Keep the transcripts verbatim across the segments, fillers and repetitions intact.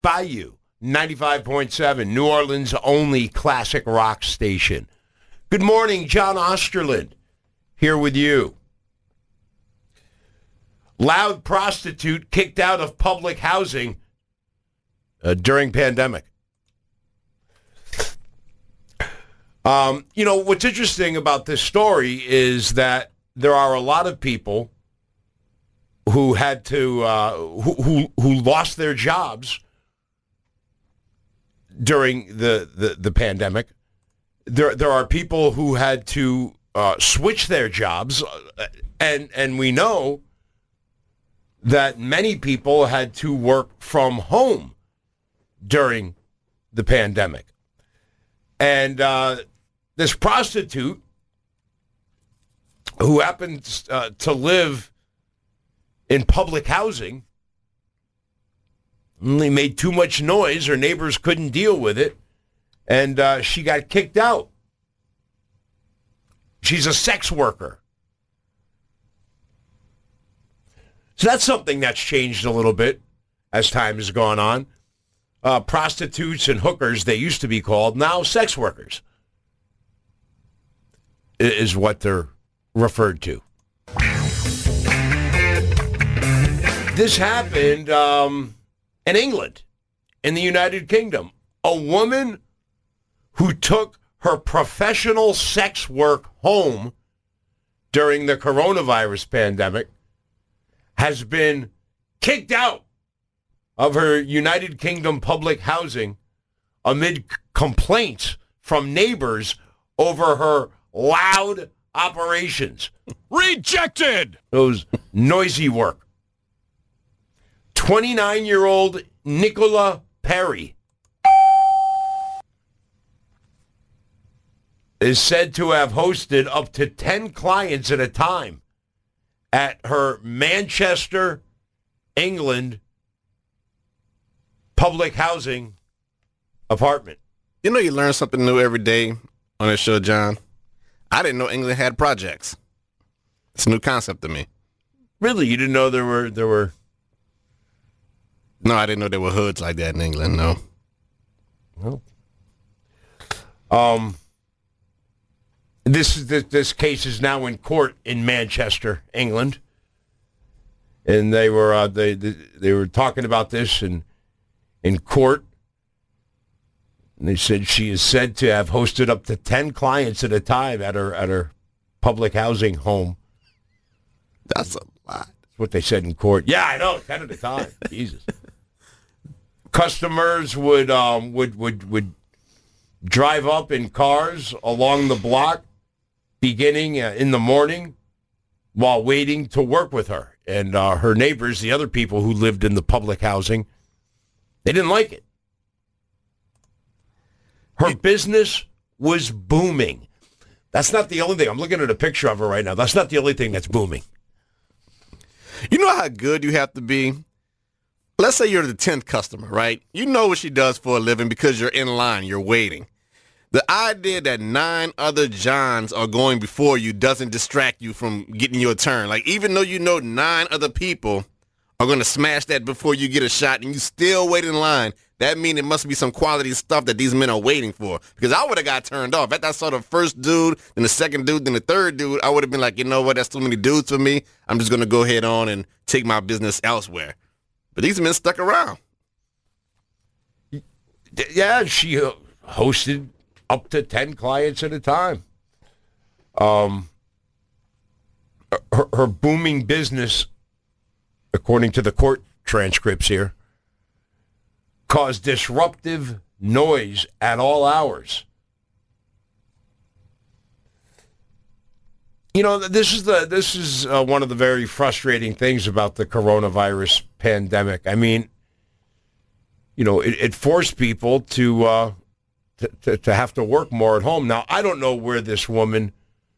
Bayou, ninety-five point seven, New Orleans' only classic rock station. Good morning, John Osterland, here with you. Loud prostitute kicked out of public housing uh, during pandemic. Um, you know, what's interesting about this story is that there are a lot of people who had to, uh, who, who who lost their jobs during the, the, the pandemic. There there are people who had to uh, switch their jobs, and and we know that many people had to work from home during the pandemic. And uh, this prostitute who happens uh, to live in public housing only made too much noise. Her neighbors couldn't deal with it, and uh, she got kicked out. She's a sex worker. So that's something that's changed a little bit as time has gone on. Uh, prostitutes and hookers, they used to be called, now sex workers is what they're referred to. This happened um, in England, in the United Kingdom. A woman who took her professional sex work home during the coronavirus pandemic has been kicked out of her United Kingdom public housing amid c- complaints from neighbors over her loud operations. Rejected! Those noisy work. twenty-nine-year-old Nicola Perry is said to have hosted up to ten clients at a time at her Manchester, England public housing apartment. You know you learn something new every day on this show, John. I didn't know England had projects. It's a new concept to me. Really? You didn't know there were there were No, I didn't know there were hoods like that in England, no. Well, um this this, this case is now in court in Manchester, England. And they were uh, they, they they were talking about this in in court. And they said she is said to have hosted up to ten clients at a time at her at her public housing home. That's a lot. That's what they said in court. Yeah, I know, ten at a time. Jesus. Customers would um would would would drive up in cars along the block, beginning uh, in the morning, while waiting to work with her. And uh, her neighbors, the other people who lived in the public housing, they didn't like it. Her business was booming. That's not the only thing. I'm looking at a picture of her right now. That's not the only thing that's booming. You know how good you have to be? Let's say you're the tenth customer, right? You know what she does for a living because you're in line, you're waiting. The idea that nine other Johns are going before you doesn't distract you from getting your turn. Like, even though you know nine other people are going to smash that before you get a shot and you still wait in line, that means it must be some quality stuff that these men are waiting for. Because I would have got turned off. After I saw the first dude, then the second dude, then the third dude, I would have been like, you know what, that's too many dudes for me. I'm just going to go ahead on and take my business elsewhere. But these men stuck around. Yeah, she uh, hosted up to ten clients at a time. Um, her, her booming business, according to the court transcripts here, caused disruptive noise at all hours. You know, this is the this is uh, one of the very frustrating things about the coronavirus pandemic. I mean, you know, it, it forced people to, uh, to, to to have to work more at home. Now, I don't know where this woman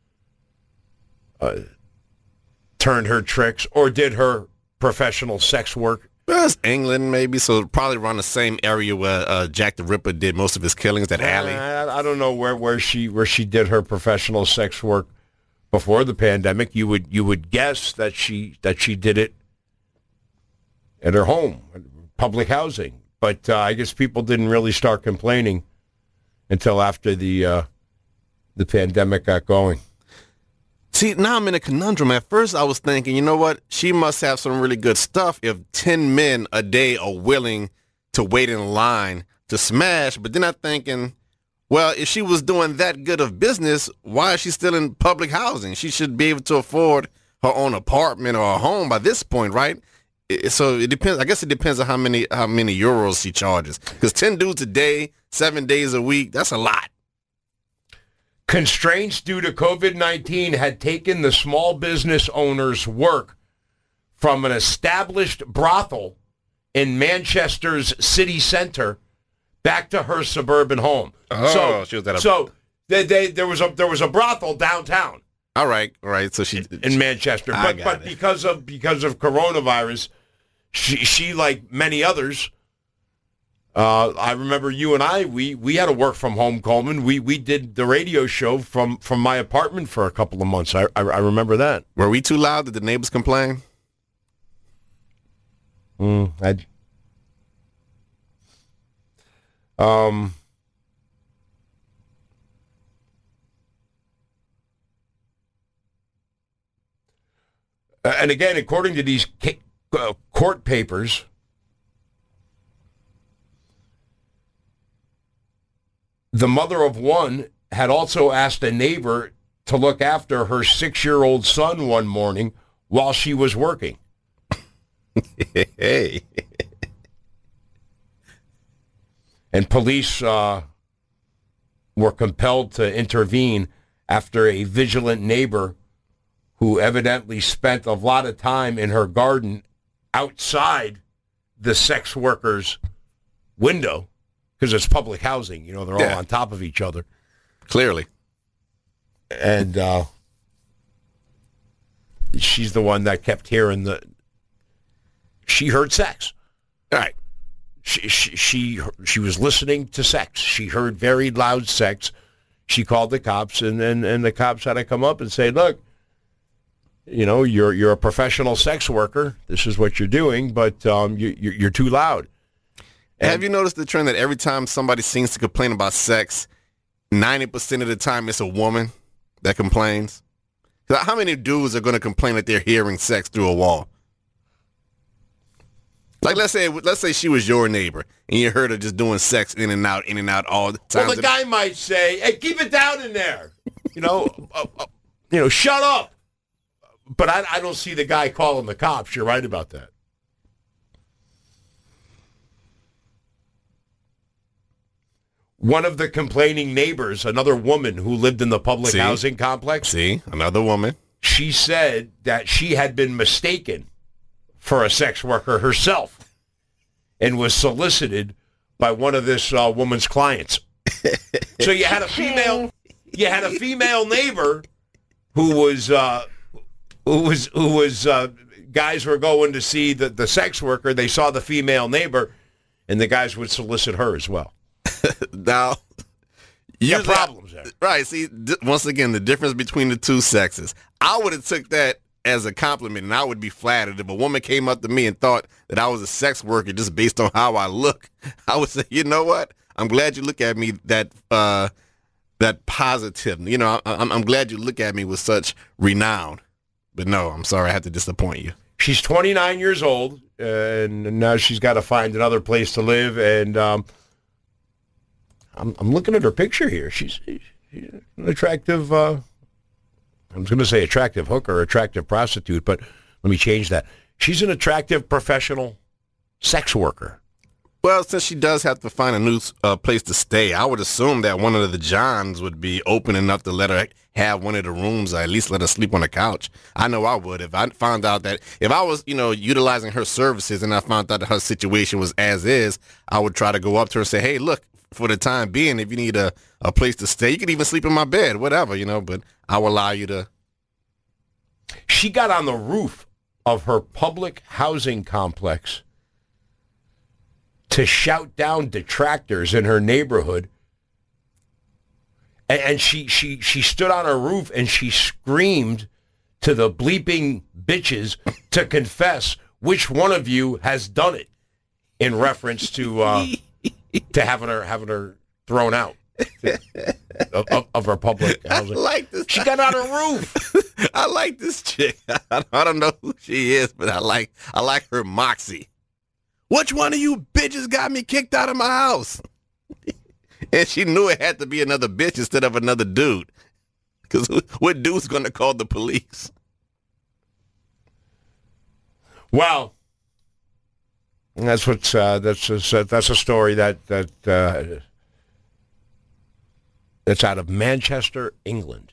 uh, turned her tricks or did her professional sex work. Well, it's England, maybe, so probably around the same area where uh, Jack the Ripper did most of his killings, that alley. I, I don't know where, where she where she did her professional sex work before the pandemic. You would you would guess that she that she did it at her home, public housing, but uh, I guess people didn't really start complaining until after the uh, the pandemic got going. See, now I'm in a conundrum. At first, I was thinking, you know what? She must have some really good stuff if ten men a day are willing to wait in line to smash. But then I'm thinking, well, if she was doing that good of business, why is she still in public housing? She should be able to afford her own apartment or a home by this point, right? It, so it depends. I guess it depends on how many how many euros she charges. Because ten dudes a day, seven days a week, that's a lot. Constraints due to COVID nineteen had taken the small business owner's work from an established brothel in Manchester's city center back to her suburban home. Oh, so, she was at a... so they, they, there was a there was a brothel downtown. All right, all right. So she in Manchester, I but got but it. because of because of coronavirus, she she like many others. Uh, I remember you and I, we, we had to work from home, Coleman. We we did the radio show from, from my apartment for a couple of months. I, I I remember that. Were we too loud? Did the neighbors complain? Mm, I. Um. And again, according to these ca- uh, court papers, the mother of one had also asked a neighbor to look after her six-year-old son one morning while she was working. Hey. And police uh, were compelled to intervene after a vigilant neighbor who evidently spent a lot of time in her garden outside the sex worker's window, because it's public housing. You know, they're Yeah. all on top of each other. Clearly. And uh, she's the one that kept hearing the... She heard sex. All right. She, she she she was listening to sex. She heard very loud sex. She called the cops, and, and, and the cops had to come up and say, look, you know, you're you're a professional sex worker. This is what you're doing, but um, you, you're, you're too loud. And Have you noticed the trend that every time somebody seems to complain about sex, ninety percent of the time it's a woman that complains? How many dudes are going to complain that they're hearing sex through a wall? Like, let's say let's say she was your neighbor, and you heard her just doing sex in and out, in and out all the time. Well, the guy might say, hey, keep it down in there. You know, uh, uh, you know, shut up. But I, I don't see the guy calling the cops. You're right about that. One of the complaining neighbors, another woman who lived in the public See? housing complex, See, another woman. she said that she had been mistaken for a sex worker herself and was solicited by one of this uh, woman's clients. So you had a female, you had a female neighbor who was, uh, who was, who was, uh, guys were going to see the, the sex worker. They saw the female neighbor, and the guys would solicit her as well. Now, You got usually I- problems there. Right. See, di- once again, the difference between the two sexes. I would have took that as a compliment, and I would be flattered if a woman came up to me and thought that I was a sex worker just based on how I look. I would say, you know what? I'm glad you look at me that uh, that positive. You know, I, I'm, I'm glad you look at me with such renown. But no, I'm sorry, I had to disappoint you. She's twenty-nine years old, and now she's got to find another place to live. And um, I'm, I'm looking at her picture here. She's, she's an attractive, uh, I was going to say attractive hooker, attractive prostitute, but let me change that. She's an attractive professional sex worker. Well, since she does have to find a new uh, place to stay, I would assume that one of the Johns would be open enough to let her have one of the rooms, or at least let her sleep on the couch. I know I would if I found out that if I was, you know, utilizing her services and I found out that her situation was as is, I would try to go up to her and say, hey, look, for the time being, if you need a, a place to stay, you can even sleep in my bed, whatever, you know, but I will allow you to. She got on the roof of her public housing complex to shout down detractors in her neighborhood. And, and she, she, she stood on her roof and she screamed to the bleeping bitches to confess which one of you has done it. in reference to uh, to having her having her thrown out of, of, of her public housing. I like this. She got on a roof. I like this chick. I don't know who she is, but I like I like her moxie. Which one of you bitches got me kicked out of my house? And she knew it had to be another bitch instead of another dude. Because what dude's going to call the police? Well, that's what's uh, that's a, that's a story that that uh, that's out of Manchester, England.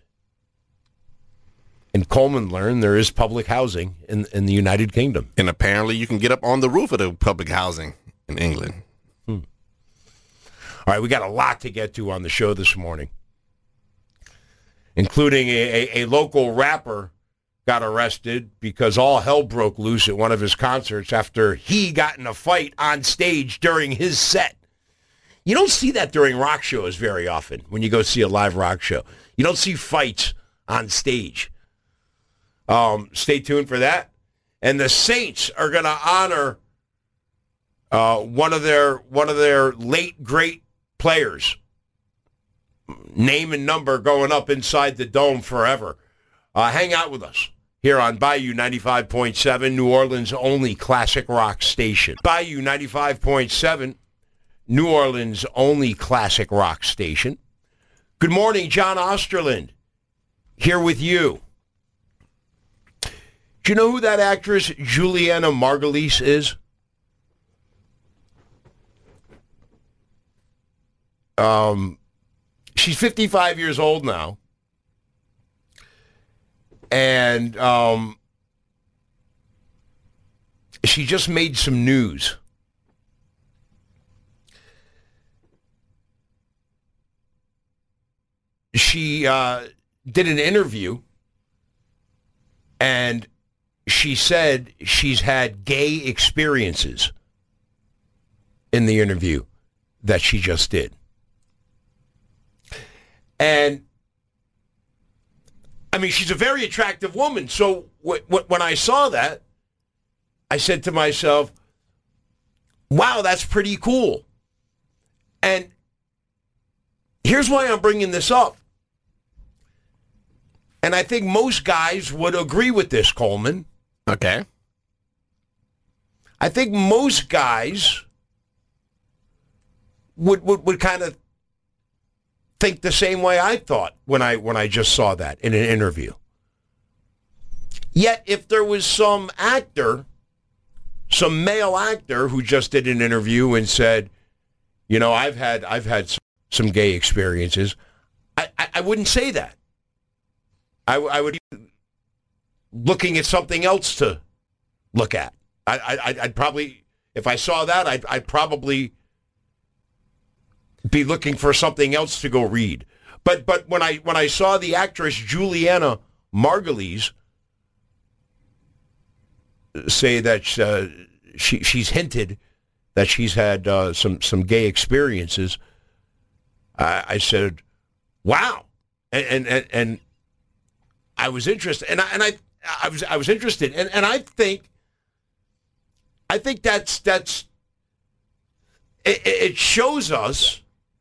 And Coleman learned there is public housing in in the United Kingdom, and apparently you can get up on the roof of the public housing in England. Hmm. All right, we got a lot to get to on the show this morning, including a, a, a local rapper got arrested because all hell broke loose at one of his concerts after he got in a fight on stage during his set. You don't see that during rock shows very often when you go see a live rock show. You don't see fights on stage. Um, stay tuned for that. And the Saints are going to honor uh, one of their one of their late great players. Name and number going up inside the dome forever. Uh, hang out with us here on Bayou ninety-five point seven, New Orleans' only classic rock station. Bayou ninety-five point seven, New Orleans' only classic rock station. Good morning, John Osterland, here with you. Do you know who that actress Juliana Margulies is? Um, she's fifty-five years old now. And um, she just made some news. She uh, did an interview, and she said she's had gay experiences in the interview that she just did. And I mean, she's a very attractive woman. So w- w- when I saw that, I said to myself, wow, that's pretty cool. And here's why I'm bringing this up. And I think most guys would agree with this, Coleman. Okay. I think most guys would would, would kind of think the same way I thought when I when I just saw that in an interview. Yet if there was some actor, some male actor who just did an interview and said, you know, I've had I've had some, some gay experiences, I, I, I wouldn't say that. I, I would be looking at something else to look at. I, I I'd probably, if I saw that, I'd, I'd probably be looking for something else to go read. But but when I when I saw the actress Juliana Margulies say that uh, she she's hinted that she's had uh, some some gay experiences, I, I said, "Wow," and and and, and I was interested, and I and I I was I was interested, and, and I think I think that's that's it, it shows us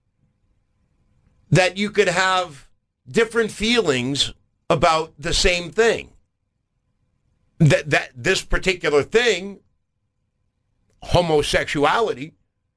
that you could have different feelings about the same thing. That that this particular thing, homosexuality,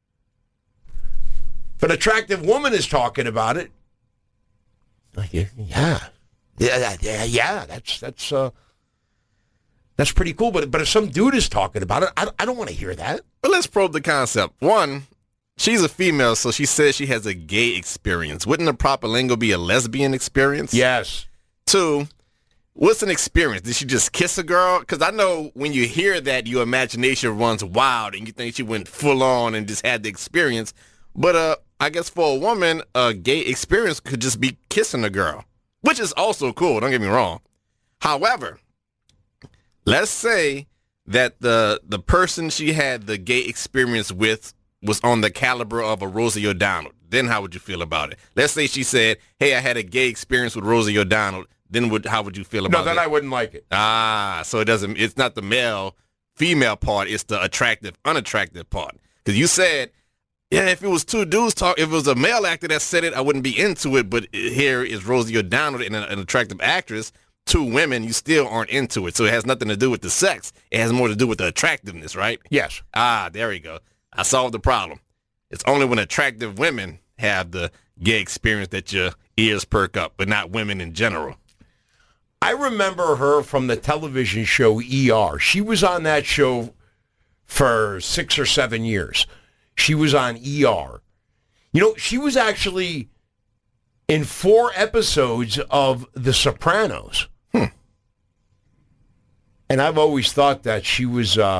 if an attractive woman is talking about it, like, yeah, yeah, yeah, yeah, that's that's uh, that's pretty cool. But but if some dude is talking about it, I, I don't want to hear that. But let's probe the concept. One, she's a female, so she says she has a gay experience. Wouldn't the proper lingo be a lesbian experience? Yes. Two, what's an experience? Did she just kiss a girl? Because I know when you hear that, your imagination runs wild and you think she went full on and just had the experience. But uh, I guess for a woman, a gay experience could just be kissing a girl, which is also cool. Don't get me wrong. However, let's say that the the person she had the gay experience with was on the caliber of a Rosie O'Donnell. Then how would you feel about it? Let's say she said, hey, I had a gay experience with Rosie O'Donnell. Then would how would you feel about it? No, then that? I wouldn't like it. Ah, so it doesn't. It's not the male, female part. It's the attractive, unattractive part. Because you said, yeah, if it was two dudes talk, if it was a male actor that said it, I wouldn't be into it. But here is Rosie O'Donnell, an, an attractive actress. Two women, you still aren't into it. So it has nothing to do with the sex. It has more to do with the attractiveness, right? Yes. Ah, there we go. I solved the problem. It's only when attractive women have the gay experience that your ears perk up, but not women in general. I remember her from the television show E R. She was on that show for six or seven years. She was on E R. You know, she was actually in four episodes of The Sopranos. Hmm. And I've always thought that she was, uh,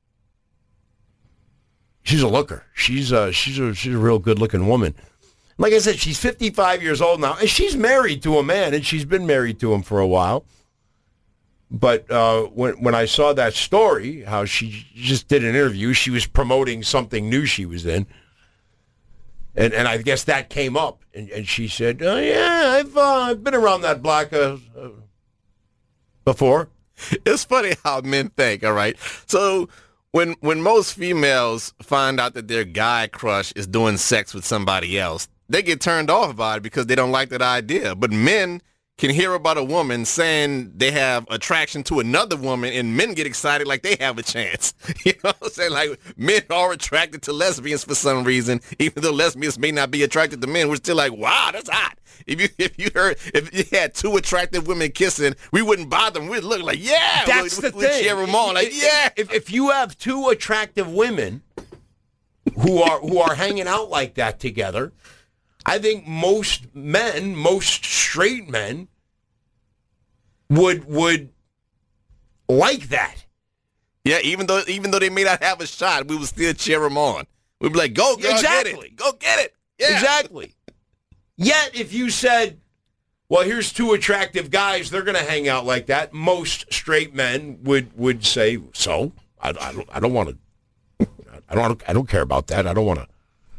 she's a looker. She's a, she's a, she's a real good-looking woman. Like I said, she's fifty-five years old now, and she's married to a man, and she's been married to him for a while. But uh, when when I saw that story, how she just did an interview, she was promoting something new she was in. And and I guess that came up, and, and she said, oh, yeah, I've, uh, I've been around that block uh, uh, before. It's funny how men think, all right? So when when most females find out that their guy crush is doing sex with somebody else, they get turned off by it because they don't like that idea. But men can hear about a woman saying they have attraction to another woman, and men get excited like they have a chance. You know what I'm saying? Like, men are attracted to lesbians for some reason, even though lesbians may not be attracted to men. We're still like, wow, that's hot. If you if you heard if you had two attractive women kissing, we wouldn't bother them. We'd look like, yeah, That's we'd, the we'd thing. cheer them on, like, If- yeah. If, if you have two attractive women who are who are hanging out like that together, I think most men, most straight men, would would like that. Yeah, even though even though they may not have a shot, we would still cheer them on. We'd be like, go, girl, Exactly. get it. Go get it. Yeah. Exactly. Yet, if you said, well, here's two attractive guys, they're going to hang out like that, most straight men would, would say, so? I, I don't, I don't want to, I don't, I don't care about that. I don't want to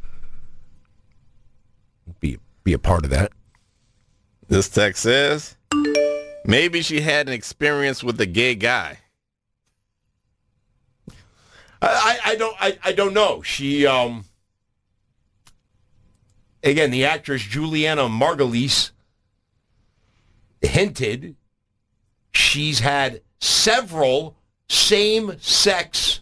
be, be a part of that. This text says, maybe she had an experience with a gay guy. I, I, I don't, I, I don't know. She, um, again, the actress Juliana Margulies hinted she's had several same-sex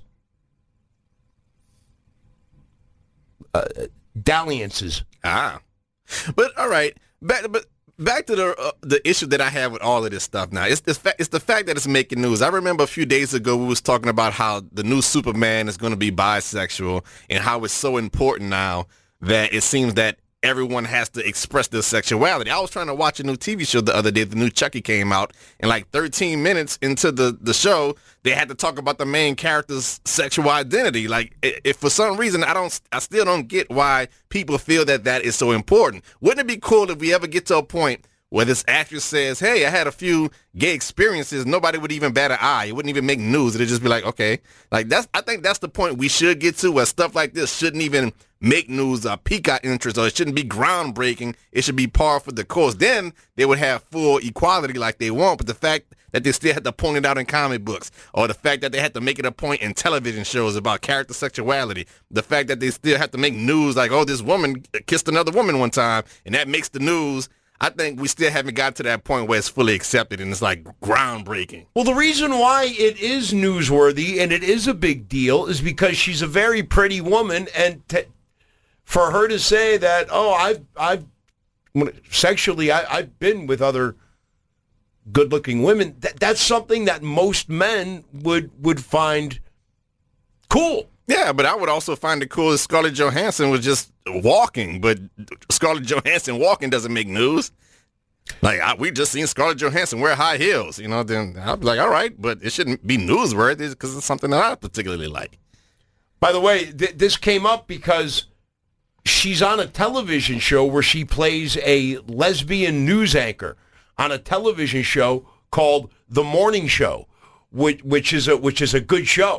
uh, dalliances. Ah. But, all right, back, but back to the uh, the issue that I have with all of this stuff now. It's the, fa- it's the fact that it's making news. I remember a few days ago we was talking about how the new Superman is going to be bisexual and how it's so important now that it seems that everyone has to express their sexuality. I was trying to watch a new T V show the other day. The new Chucky came out, and like thirteen minutes into the, the show, they had to talk about the main character's sexual identity. Like, if for some reason I don't, I still don't get why people feel that that is so important. Wouldn't it be cool if we ever get to a point where this actress says, hey, I had a few gay experiences, nobody would even bat an eye. It wouldn't even make news. It'd just be like, okay. Like, that's, I think that's the point we should get to, where stuff like this shouldn't even make news or pique our interest, or it shouldn't be groundbreaking. It should be par for the course. Then they would have full equality like they want. But the fact that they still had to point it out in comic books, or the fact that they had to make it a point in television shows about character sexuality, the fact that they still have to make news like, oh, this woman kissed another woman one time, and that makes the news. I think we still haven't got to that point where it's fully accepted and it's like groundbreaking. Well, the reason why it is newsworthy and it is a big deal is because she's a very pretty woman, and t- for her to say that, oh, I've, I've sexually, I, I've been with other good-looking women, that, that's something that most men would would find cool. Yeah, but I would also find it cool if Scarlett Johansson was just walking, but Scarlett Johansson walking doesn't make news. Like, I, we just seen Scarlett Johansson wear high heels, you know, then I'd be like, all right, but it shouldn't be newsworthy because it's something that I particularly like. By the way, th- this came up because she's on a television show where she plays a lesbian news anchor on a television show called The Morning Show, which, which is a which is a good show.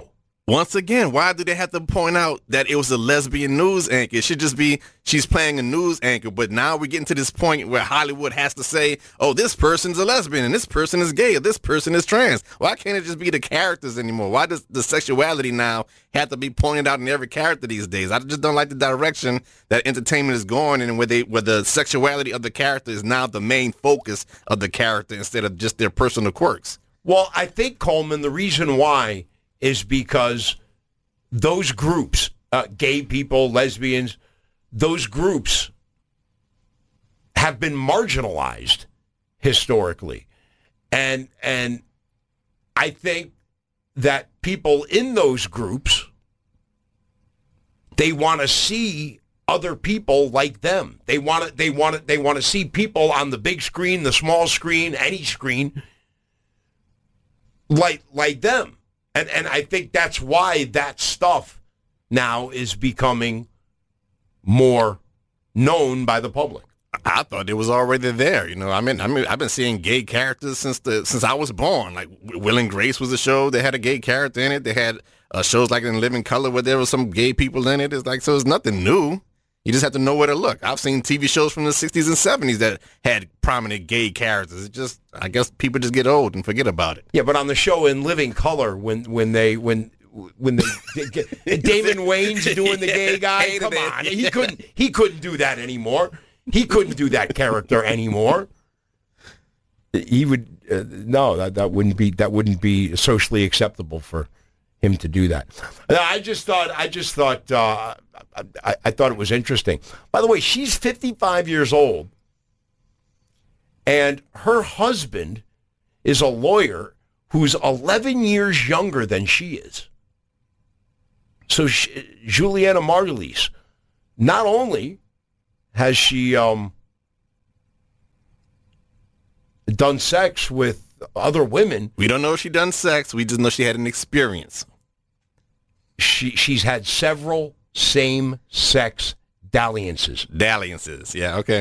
Once again, why do they have to point out that it was a lesbian news anchor? It should just be she's playing a news anchor. But now we're getting to this point where Hollywood has to say, oh, this person's a lesbian and this person is gay or this person is trans. Why can't it just be the characters anymore? Why does the sexuality now have to be pointed out in every character these days? I just don't like the direction that entertainment is going and where they where the sexuality of the character is now the main focus of the character instead of just their personal quirks. Well, I think, Coleman, the reason why is because those groups, uh, gay people, lesbians, those groups have been marginalized historically. And and I think that people in those groups, they want to see other people like them. They want to they want to they want to see people on the big screen, the small screen, any screen like like them. And and I think that's why that stuff now is becoming more known by the public. I thought it was already there. You know, I mean, I mean, I've been seeing gay characters since the since I was born. Like Will and Grace was a show that had a gay character in it. They had uh, shows like In Living Color where there was some gay people in it. It's like, so it's nothing new. You just have to know where to look. I've seen T V shows from the sixties and seventies that had prominent gay characters. It just, I guess people just get old and forget about it. Yeah, but on the show In Living Color, when when they when when they get, Damon Wayans doing the gay guy, come on, he couldn't he couldn't do that anymore. He couldn't do that character anymore. He would uh, no, that that wouldn't be that wouldn't be socially acceptable for him to do that. I just thought I just thought uh, I, I thought it was interesting. By the way, she's fifty-five years old, and her husband is a lawyer who's eleven years younger than she is. So she, Juliana Margulies, not only has she um, done sex with other women. We don't know if she done sex. We just know she had an experience. She she's had several same-sex dalliances. Dalliances, yeah, okay.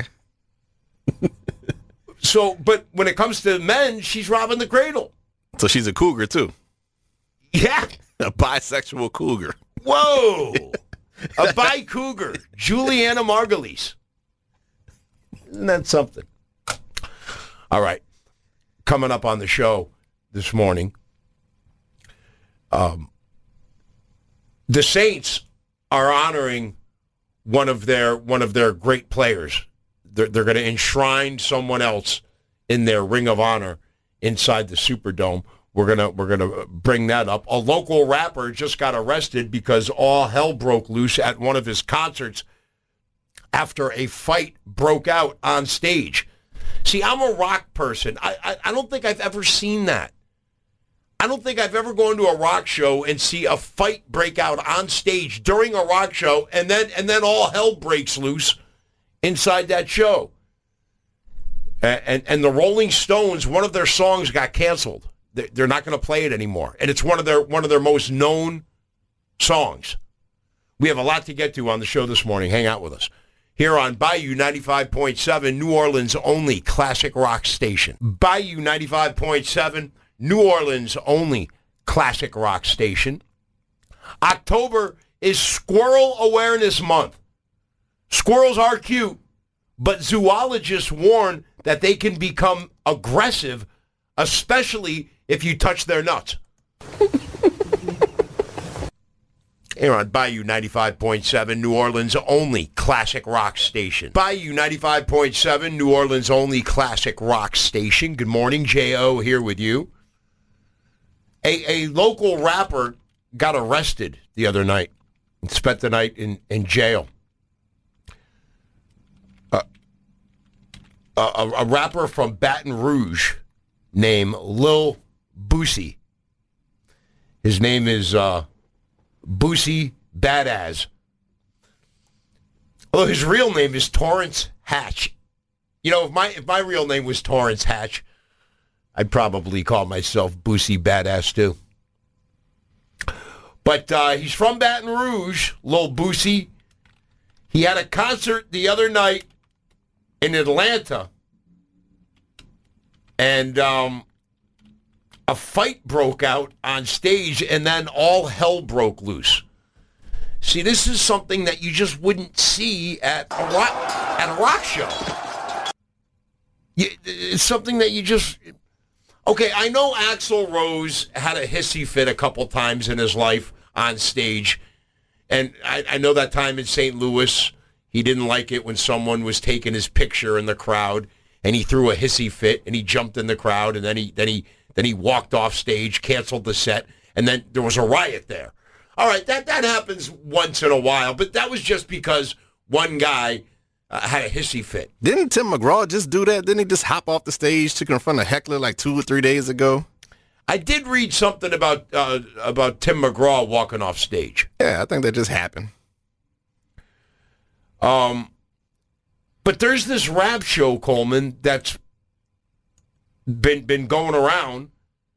So, but when it comes to men, she's robbing the cradle. So she's a cougar, too. Yeah. A bisexual cougar. Whoa. A bi-cougar. Juliana Margulies. Isn't that something? All right. Coming up on the show this morning, um, the Saints are honoring one of their one of their great players. They're, they're going to enshrine someone else in their Ring of Honor inside the Superdome. We're gonna we're gonna bring that up. A local rapper just got arrested because all hell broke loose at one of his concerts after a fight broke out on stage. See, I'm a rock person. I, I I don't think I've ever seen that. I don't think I've ever gone to a rock show and see a fight break out on stage during a rock show, and then and then all hell breaks loose inside that show. And and, and the Rolling Stones, one of their songs got canceled. They're, they're not going to play it anymore, and it's one of their one of their most known songs. We have a lot to get to on the show this morning. Hang out with us here on Bayou ninety-five point seven, New Orleans' only classic rock station. Bayou ninety-five point seven. New Orleans' only classic rock station. October is Squirrel Awareness Month. Squirrels are cute, but zoologists warn that they can become aggressive, especially if you touch their nuts. Here on Bayou ninety-five point seven, New Orleans' only classic rock station. Bayou ninety-five point seven, New Orleans' only classic rock station. Good morning, J O here with you. A, a local rapper got arrested the other night and spent the night in, in jail. Uh, a, a rapper from Baton Rouge named Lil Boosie. His name is uh, Boosie Badass. Although his real name is Torrance Hatch. You know, if my if my real name was Torrance Hatch, I'd probably call myself Boosie Badass too. But uh, he's from Baton Rouge, Lil Boosie. He had a concert the other night in Atlanta. And um, a fight broke out on stage, and then all hell broke loose. See, this is something that you just wouldn't see at a rock, at a rock show. You, it's something that you just... Okay, I know Axl Rose had a hissy fit a couple times in his life on stage, and I, I know that time in Saint Louis, he didn't like it when someone was taking his picture in the crowd, and he threw a hissy fit, and he jumped in the crowd, and then he then he then he walked off stage, canceled the set, and then there was a riot there. All right, that that happens once in a while, but that was just because one guy uh, had a hissy fit. Didn't Tim McGraw just do that? Didn't he just hop off the stage to confront a heckler like two or three days ago? I did read something about uh, about Tim McGraw walking off stage. Yeah, I think that just happened. Um, but there's this rap show, Coleman, that's been been going around,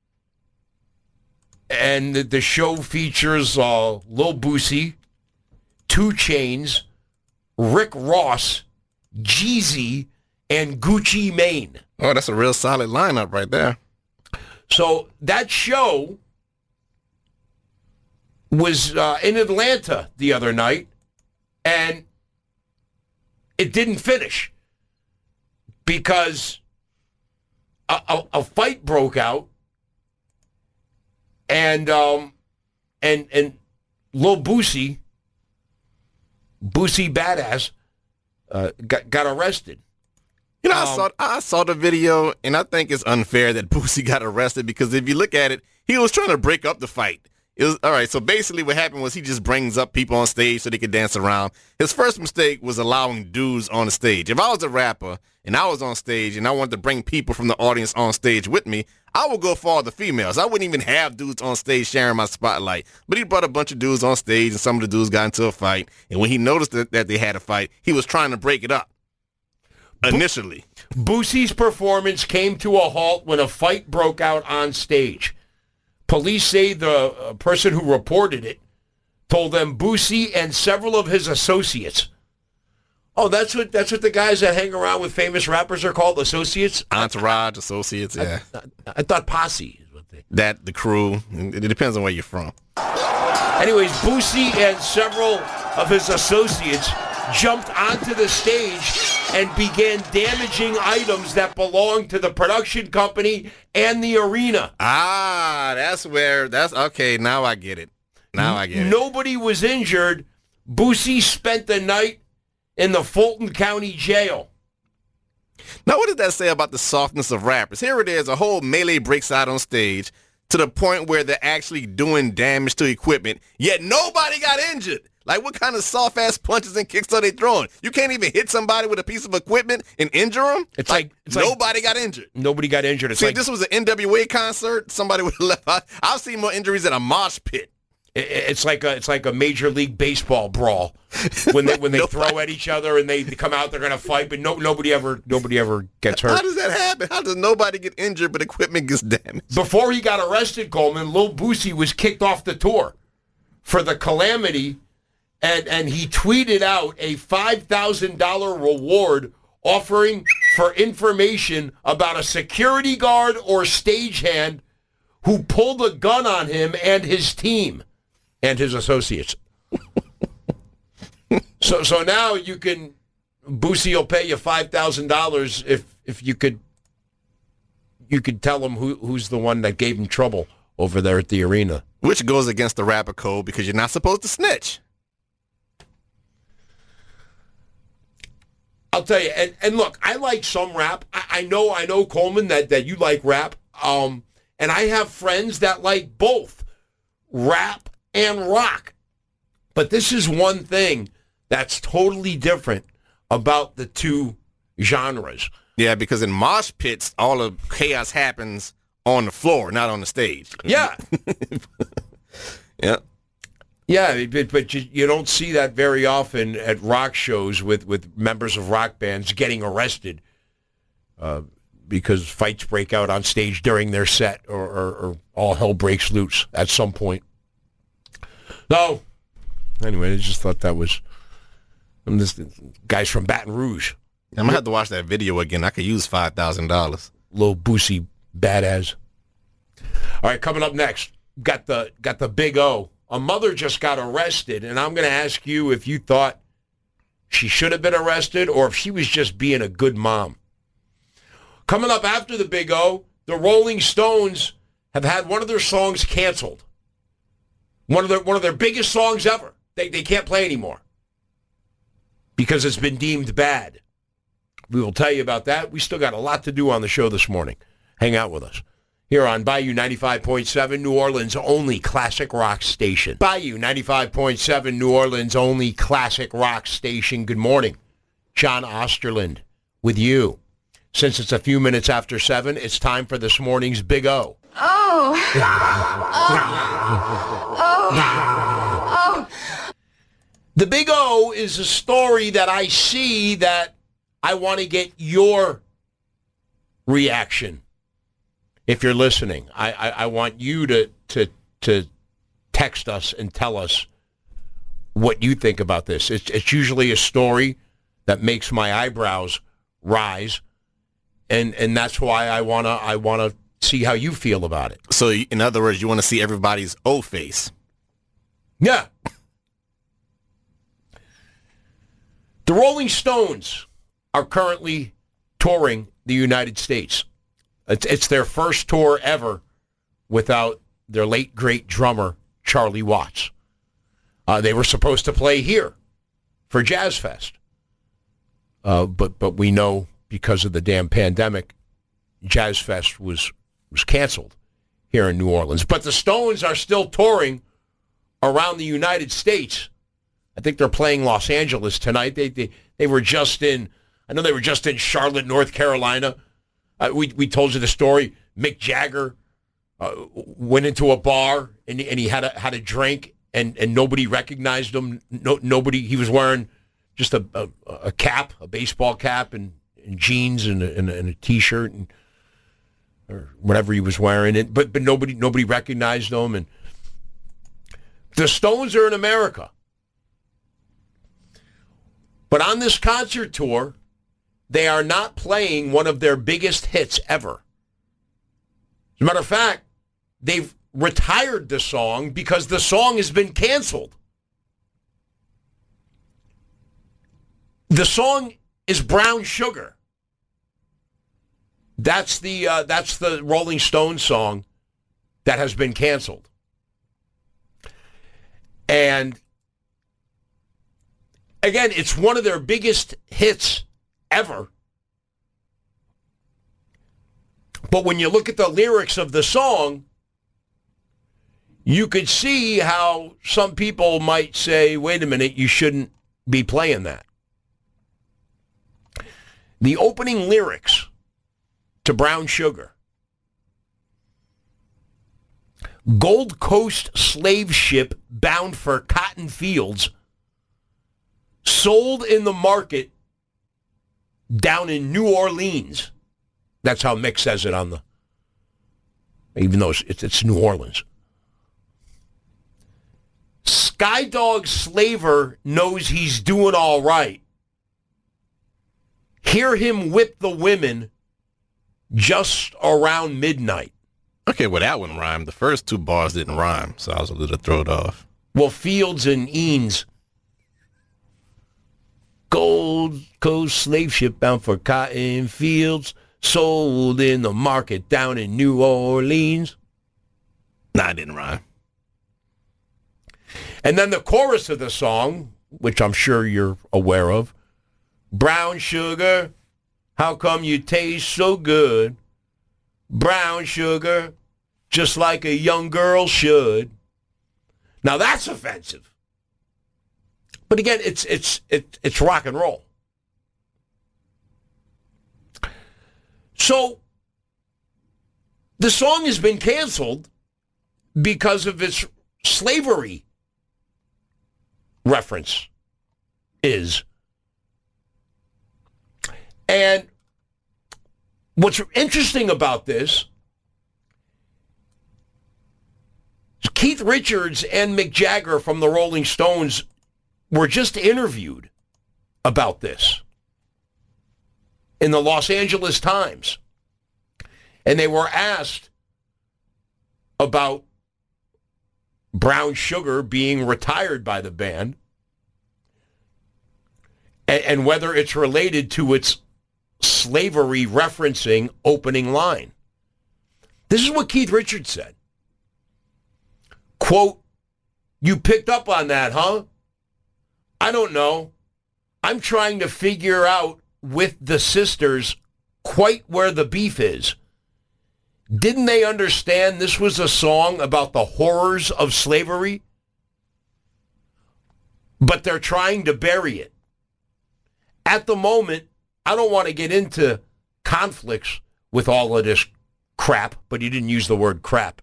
and the, the show features uh, Lil Boosie, two Chainz, Rick Ross, Jeezy, and Gucci Mane. Oh, that's a real solid lineup right there. So that show was uh, in Atlanta the other night, and it didn't finish because a, a, a fight broke out, and um, and and Lil Boosie, Boosie Badass, uh, got got arrested. You know, I Um, saw I saw the video, and I think it's unfair that Boosie got arrested because if you look at it, he was trying to break up the fight. It was all right. So basically, what happened was he just brings up people on stage so they could dance around. His first mistake was allowing dudes on the stage. If I was a rapper and I was on stage and I wanted to bring people from the audience on stage with me, I would go for all the females. I wouldn't even have dudes on stage sharing my spotlight. But he brought a bunch of dudes on stage, and some of the dudes got into a fight. And when he noticed that, that they had a fight, he was trying to break it up. Initially, Boosie's performance came to a halt when a fight broke out on stage. Police say the uh, person who reported it told them Boosie and several of his associates. Oh, that's what that's what the guys that hang around with famous rappers are called, associates? entourage, associates, yeah. I, I, I thought posse is what they... That, the crew, it depends on where you're from. Anyways, Boosie and several of his associates jumped onto the stage and began damaging items that belonged to the production company and the arena. Ah, that's where, that's, okay, now I get it. Now I get it. Nobody was injured. Boosie spent the night in the Fulton County Jail. Now, what does that say about the softness of rappers? Here it is, a whole melee breaks out on stage to the point where they're actually doing damage to equipment, yet nobody got injured. Like, what kind of soft-ass punches and kicks are they throwing? You can't even hit somebody with a piece of equipment and injure them? It's like, like, it's nobody like, got injured. Nobody got injured. It's See, like, if this was an N W A concert, somebody would have left. I, I've seen more injuries at a mosh pit. it, it's like a it's like a Major League Baseball brawl when they when they throw at each other and they come out, they're gonna fight, but no nobody ever nobody ever gets hurt. How does that happen? How does nobody get injured but equipment gets damaged? Before he got arrested, Coleman, Lil Boosie was kicked off the tour for the calamity. And and he tweeted out a five thousand dollars reward offering for information about a security guard or stagehand who pulled a gun on him and his team and his associates. so so now you can, Boosie will pay you five thousand dollars if if you could you could tell him who who's the one that gave him trouble over there at the arena. Which goes against the rapper code because you're not supposed to snitch. I'll tell you, and, and look, I like some rap. I, I know, I know, Coleman, that, that you like rap. Um, and I have friends that like both rap and rock. But this is one thing that's totally different about the two genres. Yeah, because in mosh pits, all the chaos happens on the floor, not on the stage. Yeah. Yeah. Yeah, but, but you, you don't see that very often at rock shows with, with members of rock bands getting arrested uh, because fights break out on stage during their set or, or, or all hell breaks loose at some point. No. Anyway, I just thought that was... I'm this guys from Baton Rouge. I'm going to have to watch that video again. I could use five thousand dollars. Little Boosie badass. All right, coming up next, got the got the Big O. A mother just got arrested, and I'm going to ask you if you thought she should have been arrested or if she was just being a good mom. Coming up after the Big O, the Rolling Stones have had one of their songs canceled. One of their one of their biggest songs ever. They they can't play anymore because it's been deemed bad. We will tell you about that. We still got a lot to do on the show this morning. Hang out with us. Here on Bayou ninety-five point seven, New Orleans' only classic rock station. Bayou ninety-five point seven, New Orleans' only classic rock station. Good morning. John Osterland with you. Since it's a few minutes after seven, it's time for this morning's Big O. Oh. oh. Oh. Oh. The Big O is a story that I see that I want to get your reaction. If you're listening, I, I, I want you to, to to text us and tell us what you think about this. It's, it's usually a story that makes my eyebrows rise, and and that's why I wanna I wanna see how you feel about it. So, in other words, you want to see everybody's O face. Yeah. The Rolling Stones are currently touring the United States. It's, it's their first tour ever without their late, great drummer, Charlie Watts. Uh, they were supposed to play here for Jazz Fest. Uh, but but we know because of the damn pandemic, Jazz Fest was, was canceled here in New Orleans. But the Stones are still touring around the United States. I think they're playing Los Angeles tonight. They they, they were just in, I know they were just in Charlotte, North Carolina. Uh, we we told you the story. Mick Jagger uh, went into a bar and, and he had a had a drink and, and nobody recognized him. No nobody. He was wearing just a a, a cap, a baseball cap, and, and jeans and a, and, a, and a t-shirt and or whatever he was wearing. And but but nobody nobody recognized him. And the Stones are in America, but on this concert tour, they are not playing one of their biggest hits ever. As a matter of fact, they've retired the song because the song has been canceled. The song is Brown Sugar. That's the uh, that's the Rolling Stones song that has been canceled. And again, it's one of their biggest hits ever. But when you look at the lyrics of the song, you could see how some people might say, wait a minute, you shouldn't be playing that. The opening lyrics to Brown Sugar. Gold Coast slave ship bound for cotton fields, sold in the market down in New Orleans. That's how Mick says it on the, even though it's, it's New Orleans. Skydog slaver knows he's doing all right. Hear him whip the women just around midnight. Okay, well, that one rhymed. The first two bars didn't rhyme, so I was a little thrown off. Well, Fields and Eanes. Gold Coast slave ship bound for cotton fields, sold in the market down in New Orleans. Nah, it didn't rhyme. And then the chorus of the song, which I'm sure you're aware of. Brown sugar, how come you taste so good? Brown sugar, just like a young girl should. Now that's offensive. But again, it's it's it, it's rock and roll. So the song has been canceled because of its slavery reference is. And what's interesting about this, Keith Richards and Mick Jagger from the Rolling Stones were just interviewed about this in the Los Angeles Times. And they were asked, about Brown Sugar being retired by the band and, and whether it's related to its slavery referencing opening line. This is what Keith Richards said. Quote, "You picked up on that, huh? I don't know. I'm trying to figure out with the sisters quite where the beef is. Didn't they understand this was a song about the horrors of slavery? But they're trying to bury it. At the moment, I don't want to get into conflicts with all of this crap," but he didn't use the word crap.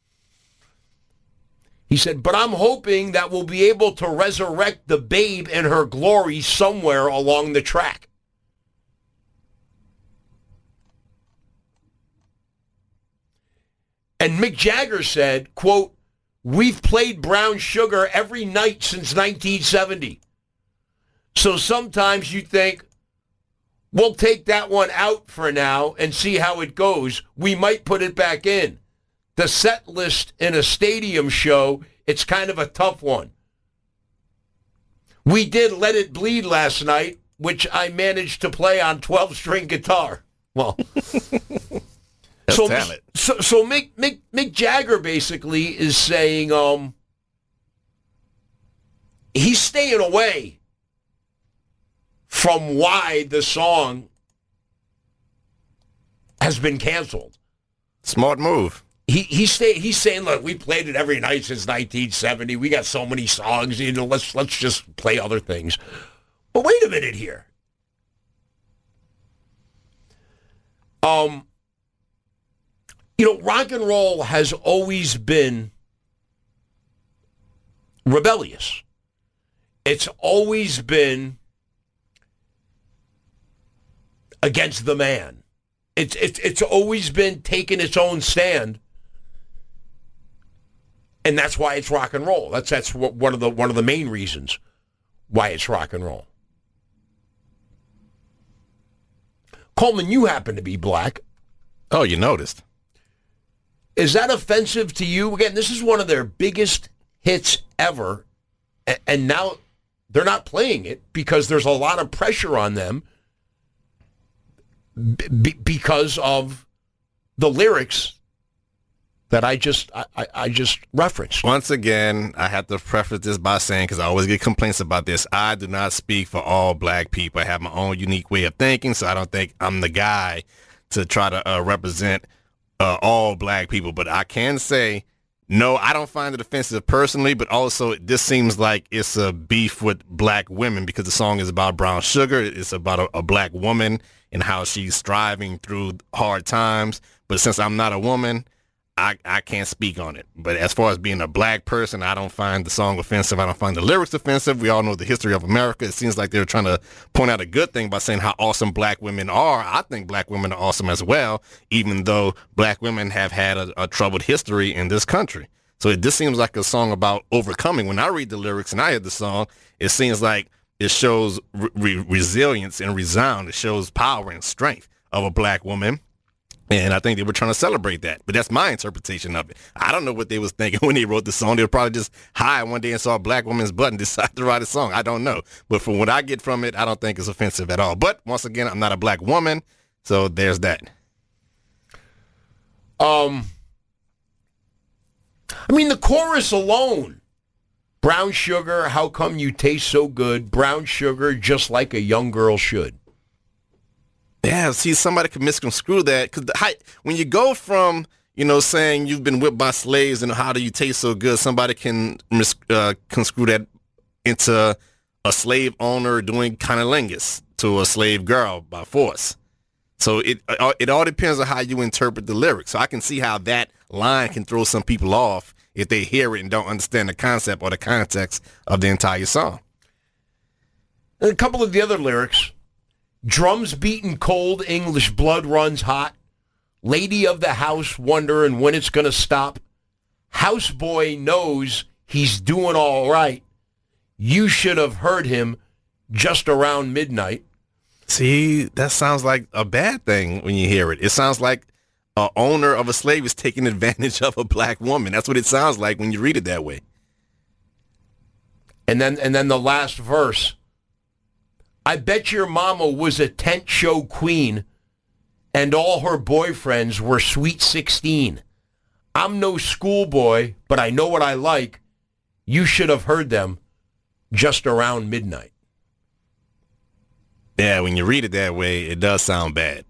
He said, "But I'm hoping that we'll be able to resurrect the babe in her glory somewhere along the track." And Mick Jagger said, quote, "We've played Brown Sugar every night since nineteen seventy. So sometimes you think, we'll take that one out for now and see how it goes. We might put it back in. The set list in a stadium show, it's kind of a tough one. We did Let It Bleed last night, which I managed to play on twelve-string guitar." Well, That's so, talent. so so Mick, Mick, Mick Jagger basically is saying um, he's staying away from why the song has been canceled. Smart move. He he stay, he's saying, look, we played it every night since nineteen seventy. We got so many songs, you know, let's let's just play other things. But wait a minute here. Um, you know, rock and roll has always been rebellious. It's always been against the man. It's it's it's always been taking its own stand. And that's why it's rock and roll. That's that's one of the one of the main reasons why it's rock and roll. Coleman, you happen to be black. Oh, you noticed. Is that offensive to you? Again, this is one of their biggest hits ever, and now they're not playing it because there's a lot of pressure on them b- because of the lyrics that I just I, I just referenced. Once again, I have to preface this by saying, because I always get complaints about this, I do not speak for all black people. I have my own unique way of thinking, so I don't think I'm the guy to try to uh, represent uh, all black people. But I can say, no, I don't find it offensive personally, but also this seems like it's a beef with black women because the song is about brown sugar. It's about a, a black woman and how she's striving through hard times. But since I'm not a woman, I, I can't speak on it. But as far as being a black person, I don't find the song offensive. I don't find the lyrics offensive. We all know the history of America. It seems like they're trying to point out a good thing by saying how awesome black women are. I think black women are awesome as well, even though black women have had a, a troubled history in this country. So it just seems like a song about overcoming. When I read the lyrics and I hear the song, it seems like it shows re- re- resilience and resound. It shows power and strength of a black woman. And I think they were trying to celebrate that. But that's my interpretation of it. I don't know what they was thinking when they wrote the song. They were probably just high one day and saw a black woman's butt and decided to write a song. I don't know. But from what I get from it, I don't think it's offensive at all. But once again, I'm not a black woman, so there's that. Um, I mean, the chorus alone. Brown sugar, how come you taste so good? Brown sugar, just like a young girl should. Yeah, see, somebody could misconstrue that because when you go from, you know, saying you've been whipped by slaves and how do you taste so good, somebody can misconstrue uh, that into a slave owner doing cunnilingus to a slave girl by force. So it it all depends on how you interpret the lyrics. So I can see how that line can throw some people off if they hear it and don't understand the concept or the context of the entire song. And a couple of the other lyrics. Drums beating cold, English blood runs hot. Lady of the house wondering when it's going to stop. Houseboy knows he's doing all right. You should have heard him just around midnight. See, that sounds like a bad thing when you hear it. It sounds like a owner of a slave is taking advantage of a black woman. That's what it sounds like when you read it that way. And then and then the last verse. I bet your mama was a tent show queen and all her boyfriends were sweet sixteen. I'm no schoolboy, but I know what I like. You should have heard them just around midnight. Yeah, when you read it that way, it does sound bad.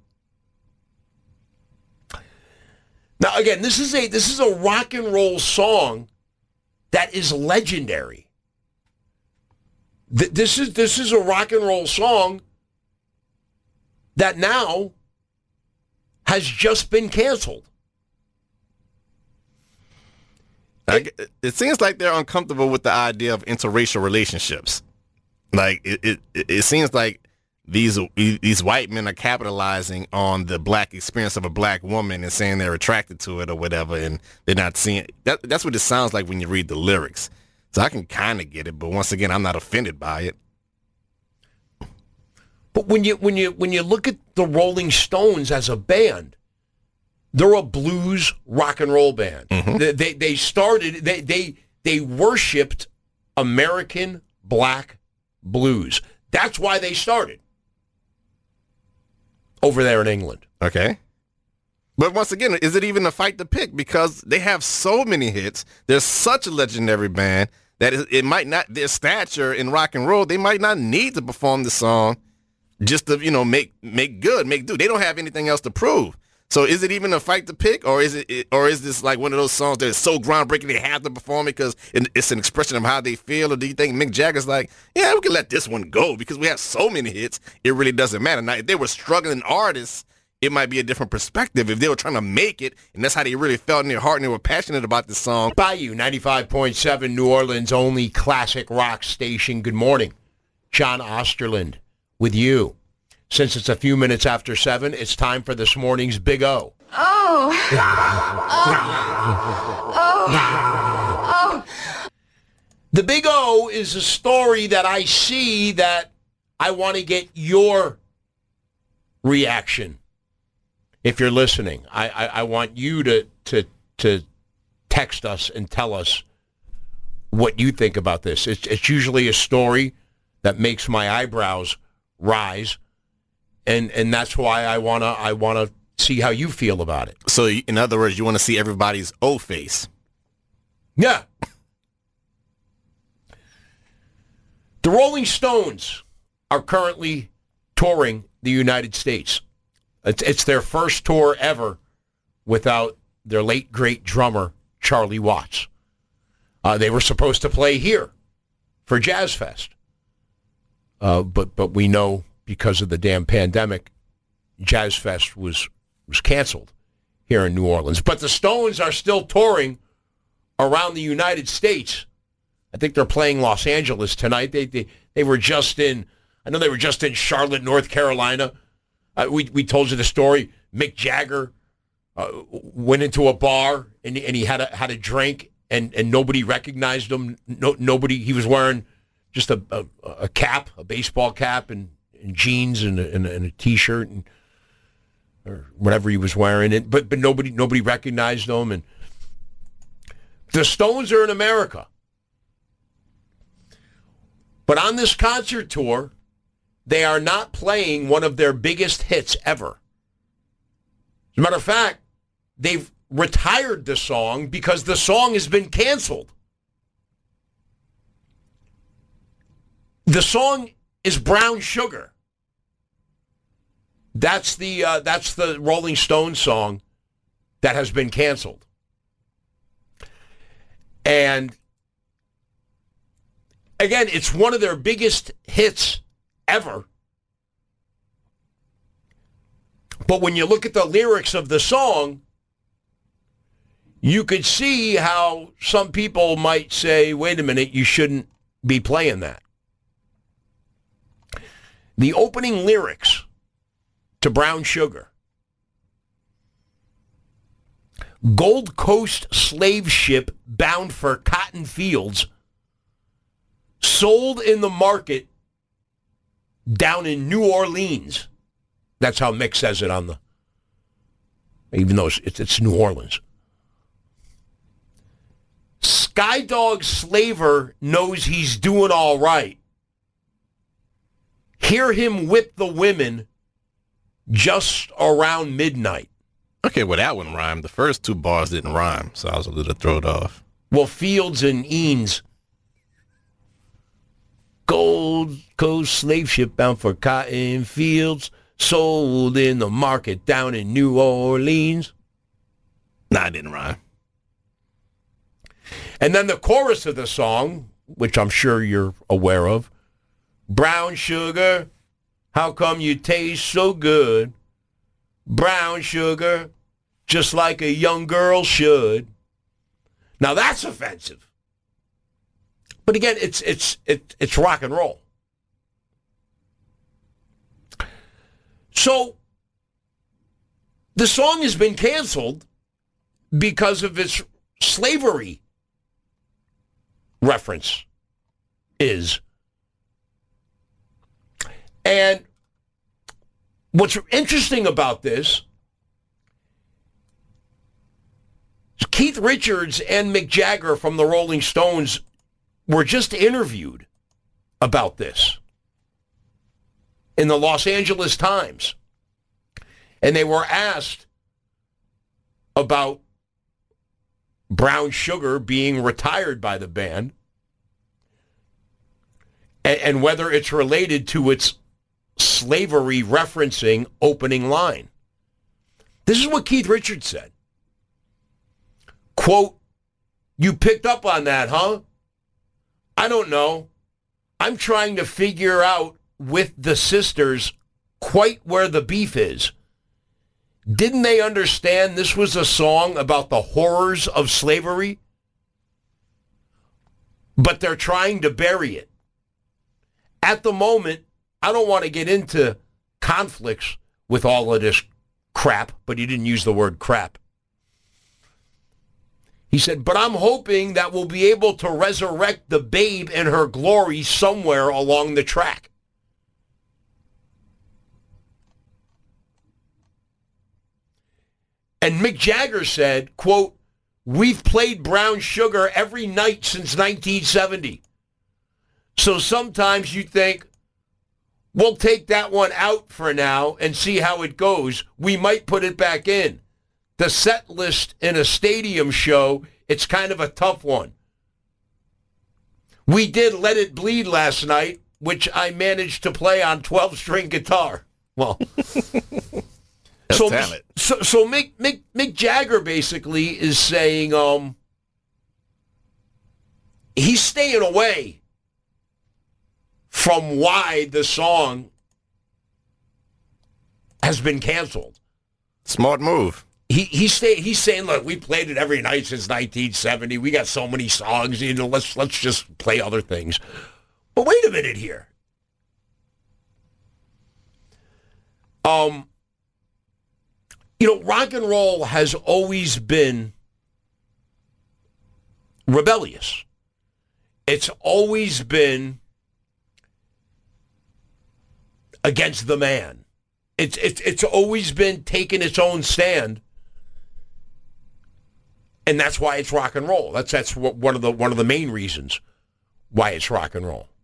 Now, again, this is a this is a rock and roll song that is legendary. Th- this is this is a rock and roll song that now has just been canceled. I, it seems like they're uncomfortable with the idea of interracial relationships. Like it, it, it seems like these these white men are capitalizing on the black experience of a black woman and saying they're attracted to it or whatever, and they're not seeing that. That's what it sounds like when you read the lyrics. So I can kind of get it, but once again, I'm not offended by it. But when you when you when you look at the Rolling Stones as a band, they're a blues rock and roll band. Mm-hmm. They, they they started they they they worshipped American black blues. That's why they started over there in England. Okay. But once again, is it even a fight to pick? Because they have so many hits. They're such a legendary band that it might not, their stature in rock and roll, they might not need to perform the song just to, you know, make make good, make do. They don't have anything else to prove. So is it even a fight to pick, or is it, or is this like one of those songs that is so groundbreaking they have to perform it because it's an expression of how they feel? Or do you think Mick Jagger's like, yeah, we can let this one go because we have so many hits, it really doesn't matter. Now, if they were struggling artists, it might be a different perspective. If they were trying to make it, and that's how they really felt in their heart and they were passionate about the song. Bayou, ninety-five point seven, New Orleans' only classic rock station. Good morning. John Osterland with you. Since it's a few minutes after seven, it's time for this morning's Big O. Oh. oh. Oh. Oh. The Big O is a story that I see that I want to get your reaction. If you're listening, I, I, I want you to, to to text us and tell us what you think about this. It's, it's usually a story that makes my eyebrows rise. And and that's why I wanna I wanna see how you feel about it. So in other words, you want to see everybody's O face. Yeah. The Rolling Stones are currently touring the United States. It's it's their first tour ever without their late great drummer Charlie Watts. Uh, they were supposed to play here for Jazz Fest, uh, but but we know, because of the damn pandemic, Jazz Fest was was canceled here in New Orleans. But the Stones are still touring around the United States. I think they're playing Los Angeles tonight. They they, they were just in, I know they were just in Charlotte, North Carolina. Uh, we we told you the story. Mick Jagger uh, went into a bar and, and he had a had a drink and, and nobody recognized him. No nobody. He was wearing just a a, a cap, a baseball cap, and and jeans and a, and a, and a t-shirt and or whatever he was wearing, it, but but nobody nobody recognized him. And the Stones are in America, but on this concert tour, they are not playing one of their biggest hits ever. As a matter of fact, they've retired the song because the song has been canceled. The song is Brown Sugar. That's the uh, that's the Rolling Stones song that has been canceled. And again, it's one of their biggest hits ever. But when you look at the lyrics of the song, you could see how some people might say, wait a minute, you shouldn't be playing that. The opening lyrics to Brown Sugar. Gold Coast slave ship bound for cotton fields, sold in the market down in New Orleans. That's how Mick says it on the even though it's, it's, it's New Orleans. Skydog Slaver knows he's doing all right. Hear him whip the women just around midnight. Okay, well, that one rhymed. The first two bars didn't rhyme, so I was a little thrown off. Well, Fields and Eanes. Gold Coast slave ship bound for cotton fields, sold in the market down in New Orleans. Nah, it didn't rhyme. And then the chorus of the song, which I'm sure you're aware of, brown sugar, how come you taste so good? Brown sugar, just like a young girl should. Now that's offensive. But again, it's it's it, it's rock and roll. So the song has been canceled because of its slavery reference is. And what's interesting about this, Keith Richards and Mick Jagger from the Rolling Stones were just interviewed about this in the Los Angeles Times. And they were asked about Brown Sugar being retired by the band and, and whether it's related to its slavery referencing opening line. This is what Keith Richards said. Quote, "You picked up on that, huh? I don't know. I'm trying to figure out with the sisters quite where the beef is. Didn't they understand this was a song about the horrors of slavery? But they're trying to bury it. At the moment, I don't want to get into conflicts with all of this crap," but he didn't use the word crap. He said, "But I'm hoping that we'll be able to resurrect the babe in her glory somewhere along the track." And Mick Jagger said, quote, "We've played Brown Sugar every night since nineteen seventy. So sometimes you think, we'll take that one out for now and see how it goes. We might put it back in. The set list in a stadium show, it's kind of a tough one. We did Let It Bleed last night, which I managed to play on twelve-string guitar." Well, That's so, talent. so so Mick, Mick, Mick Jagger basically is saying um, he's staying away from why the song has been canceled. Smart move. He he stay, he's saying, look, we played it every night since nineteen seventy. We got so many songs, you know, let's let's just play other things. But wait a minute here. Um, you know, rock and roll has always been rebellious. It's always been against the man. It's it's it's always been taking its own stand. And that's why it's rock and roll. That's that's what, one of the one of the main reasons why it's rock and roll.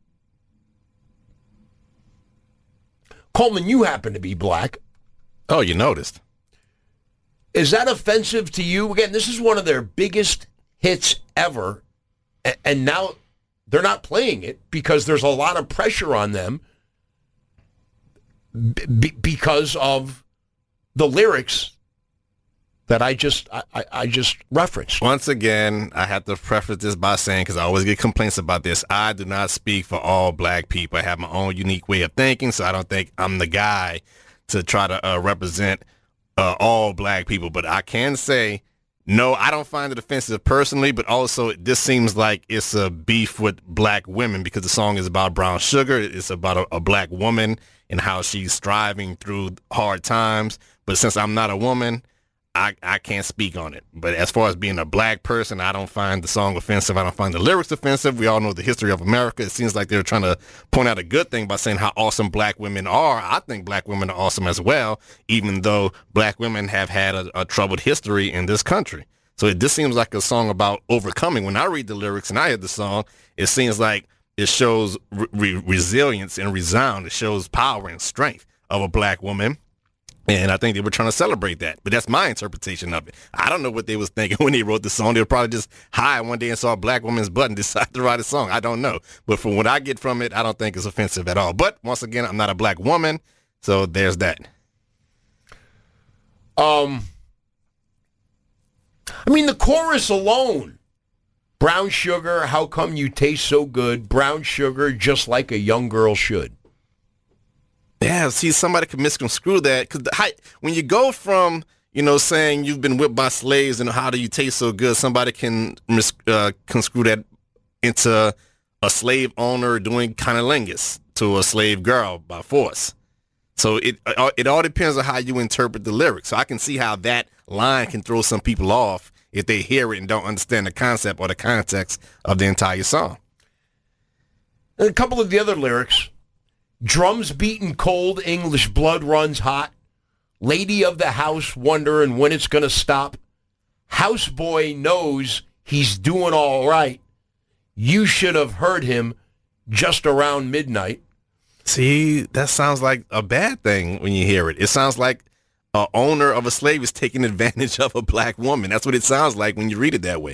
Coleman, you happen to be black. Oh, you noticed. Is that offensive to you? Again, this is one of their biggest hits ever, and now they're not playing it because there's a lot of pressure on them b- because of the lyrics that I just I, I just referenced. Once again, I have to preface this by saying, because I always get complaints about this, I do not speak for all black people. I have my own unique way of thinking, so I don't think I'm the guy to try to uh, represent uh, all black people. But I can say, no, I don't find it offensive personally, but also this seems like it's a beef with black women because the song is about brown sugar. It's about a, a black woman and how she's striving through hard times. But since I'm not a woman, I, I can't speak on it. But as far as being a black person, I don't find the song offensive. I don't find the lyrics offensive. We all know the history of America. It seems like they're trying to point out a good thing by saying how awesome black women are. I think black women are awesome as well, even though black women have had a, a troubled history in this country. So it, this seems like a song about overcoming. When I read the lyrics and I hear the song, it seems like it shows re- re- resilience and resound. It shows power and strength of a black woman. And I think they were trying to celebrate that. But that's my interpretation of it. I don't know what they was thinking when they wrote the song. They were probably just high one day and saw a black woman's butt and decided to write a song. I don't know. But from what I get from it, I don't think it's offensive at all. But once again, I'm not a black woman. So there's that. Um, I mean, the chorus alone. Brown sugar, how come you taste so good? Brown sugar, just like a young girl should. Yeah, see, somebody could misconstrue that because when you go from, you know, saying you've been whipped by slaves and how do you taste so good, somebody can misconstrue uh, that into a slave owner doing cunnilingus to a slave girl by force. So it it all depends on how you interpret the lyrics. So I can see how that line can throw some people off if they hear it and don't understand the concept or the context of the entire song. And a couple of the other lyrics. Drums beating cold, English blood runs hot. Lady of the house wondering when it's going to stop. Houseboy knows he's doing all right. You should have heard him just around midnight. See, that sounds like a bad thing when you hear it. It sounds like a owner of a slave is taking advantage of a black woman. That's what it sounds like when you read it that way.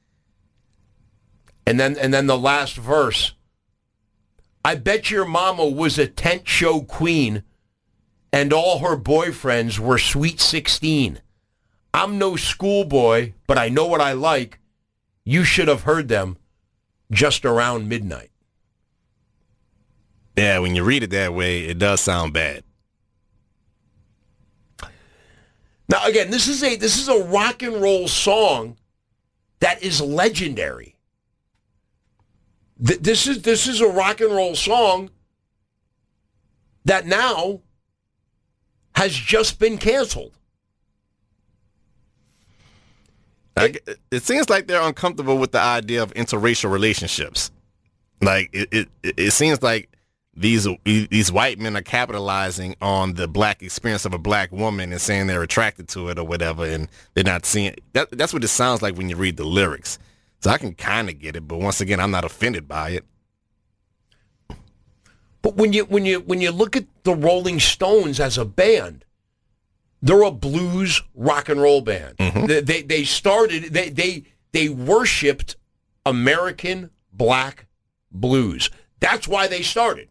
And then and then the last verse. I bet your mama was a tent show queen and all her boyfriends were sweet sixteen. I'm no schoolboy, but I know what I like. You should have heard them just around midnight. Yeah, when you read it that way, it does sound bad. Now, again, this is a this is a rock and roll song that is legendary. This is this is a rock and roll song that now has just been canceled. I, it seems like they're uncomfortable with the idea of interracial relationships. Like it, it, it seems like these these white men are capitalizing on the black experience of a black woman and saying they're attracted to it or whatever, and they're not seeing that. That's what it sounds like when you read the lyrics. So I can kind of get it, but once again, I'm not offended by it. But when you when you when you look at the Rolling Stones as a band, they're a blues rock and roll band. Mm-hmm. They, they they started they they they worshipped American black blues. That's why they started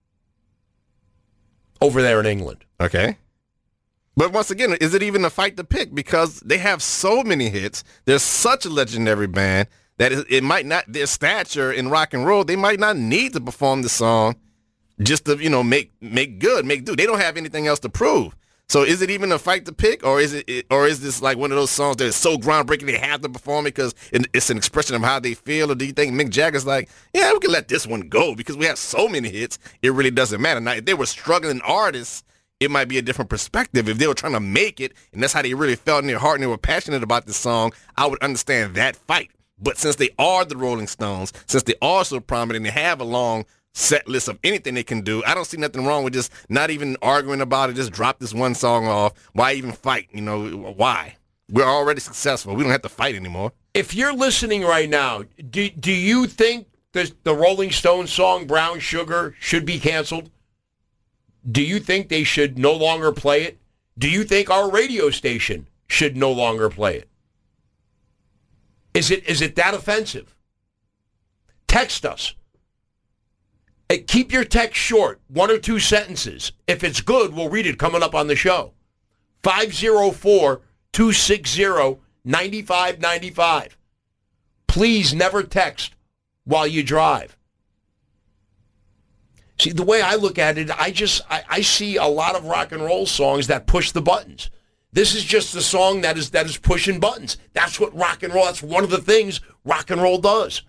over there in England. Okay. But once again, is it even a fight to pick? Because they have so many hits. They're such a legendary band that it might not, their stature in rock and roll, they might not need to perform the song just to, you know, make make good, make do. They don't have anything else to prove. So is it even a fight to pick, or is it, or is this like one of those songs that is so groundbreaking they have to perform it because it's an expression of how they feel? Or do you think Mick Jagger's like, yeah, we can let this one go because we have so many hits, it really doesn't matter. Now, if they were struggling artists, it might be a different perspective. If they were trying to make it, and that's how they really felt in their heart and they were passionate about the song, I would understand that fight. But since they are the Rolling Stones, since they are so prominent and they have a long set list of anything they can do, I don't see nothing wrong with just not even arguing about it. Just drop this one song off. Why even fight? You know, why? We're already successful. We don't have to fight anymore. If you're listening right now, do, do you think the, the Rolling Stones song Brown Sugar should be canceled? Do you think they should no longer play it? Do you think our radio station should no longer play it? Is it is it that offensive? Text us. Hey, keep your text short, one or two sentences. If it's good, we'll read it coming up on the show. five oh four, two six zero, nine five nine five. Please never text while you drive. See, the way I look at it, I just I, I see a lot of rock and roll songs that push the buttons. This is just a song that is that is pushing buttons. That's what rock and roll, that's one of the things rock and roll does.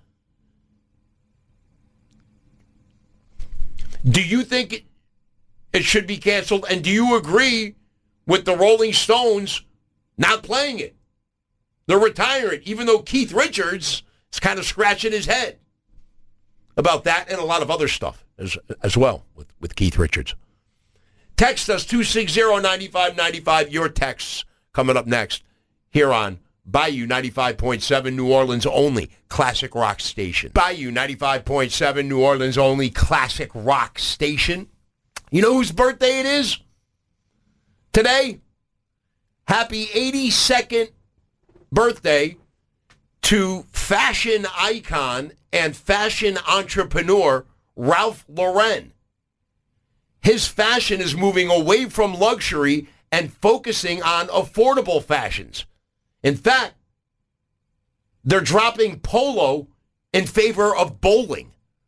Do you think it, it should be canceled? And do you agree with the Rolling Stones Not playing it. They're retiring it, even though Keith Richards is kind of scratching his head about that and a lot of other stuff as, as well with, with Keith Richards. Text us two six zero, nine five nine five. Your texts coming up next here on Bayou ninety-five point seven, New Orleans only classic rock station. Bayou ninety-five point seven, New Orleans only classic rock station. You know whose birthday it is today? Happy eighty-second birthday to fashion icon and fashion entrepreneur Ralph Lauren. His fashion is moving away from luxury and focusing on affordable fashions. In fact, they're dropping polo in favor of bowling.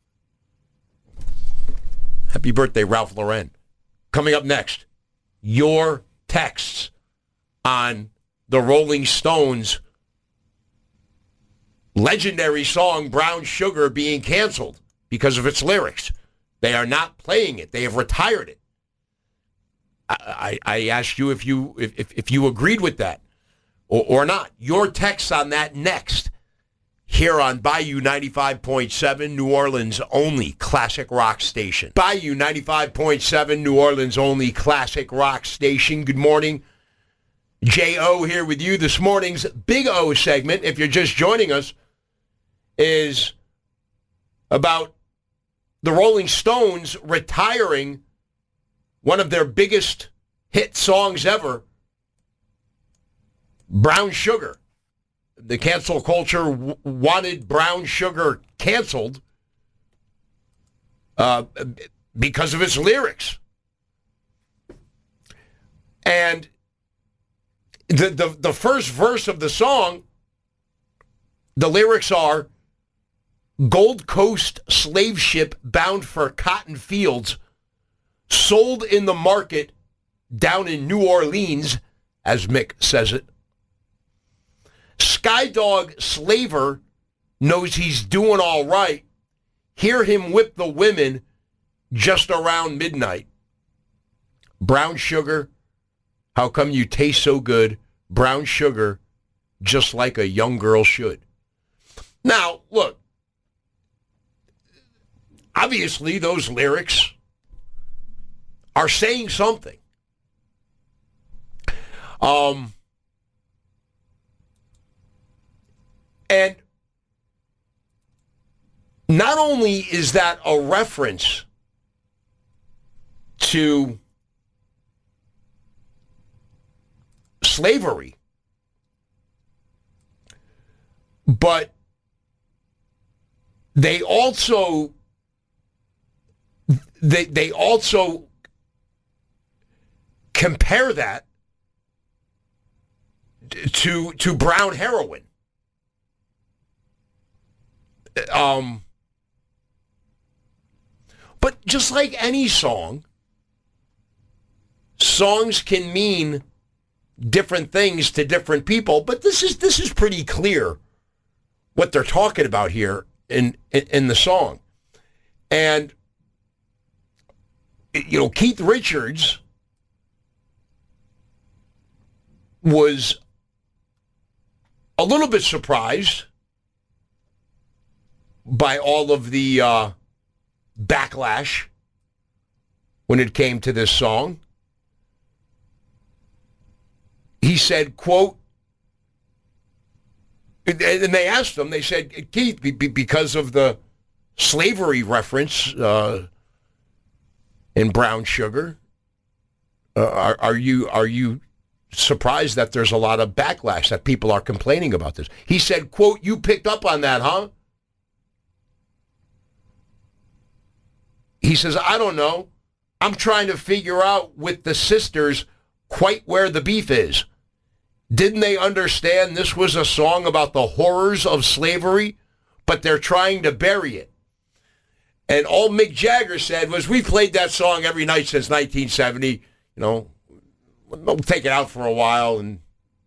Happy birthday, Ralph Lauren. Coming up next, your texts on the Rolling Stones' legendary song Brown Sugar being canceled because of its lyrics. They are not playing it. They have retired it. I, I, I asked you if you if, if, if you agreed with that or, or not. Your texts on that next here on Bayou ninety-five point seven, New Orleans only classic rock station. Bayou ninety-five point seven, New Orleans only classic rock station. Good morning. J O here with you. This morning's Big O segment, if you're just joining us, is about the Rolling Stones retiring one of their biggest hit songs ever, Brown Sugar. The cancel culture w- wanted Brown Sugar canceled uh, because of its lyrics. And the, the, the first verse of the song, the lyrics are, Gold Coast slave ship bound for cotton fields, sold in the market down in New Orleans, as Mick says it. Skydog slaver knows he's doing all right. Hear him whip the women just around midnight. Brown sugar, how come you taste so good? Brown sugar, just like a young girl should. Now, look, obviously those lyrics are saying something. Um, and not only is that a reference to slavery, but they also they they also compare that to to brown heroin. Um, but just like any song, songs can mean different things to different people. But this is this is pretty clear what they're talking about here in in, in the song. And you know, Keith Richards was a little bit surprised by all of the uh, backlash when it came to this song. He said, quote, and they asked him, they said, Keith, because of the slavery reference uh, in Brown Sugar, uh, are, are you are you surprised that there's a lot of backlash, that people are complaining about this? He said, quote, you picked up on that, huh? He says, I don't know. I'm trying to figure out with the sisters quite where the beef is. Didn't they understand this was a song about the horrors of slavery, but they're trying to bury it? And all Mick Jagger said was, we played that song every night since nineteen seventy. You know, we'll take it out for a while. And,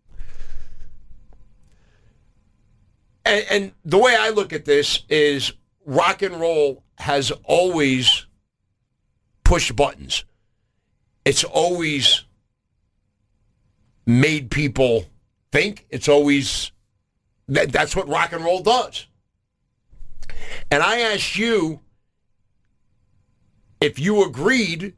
and, and the way I look at this is rock and roll has always pushed buttons. It's always made people think. It's always, that, that's what rock and roll does. And I asked you if you agreed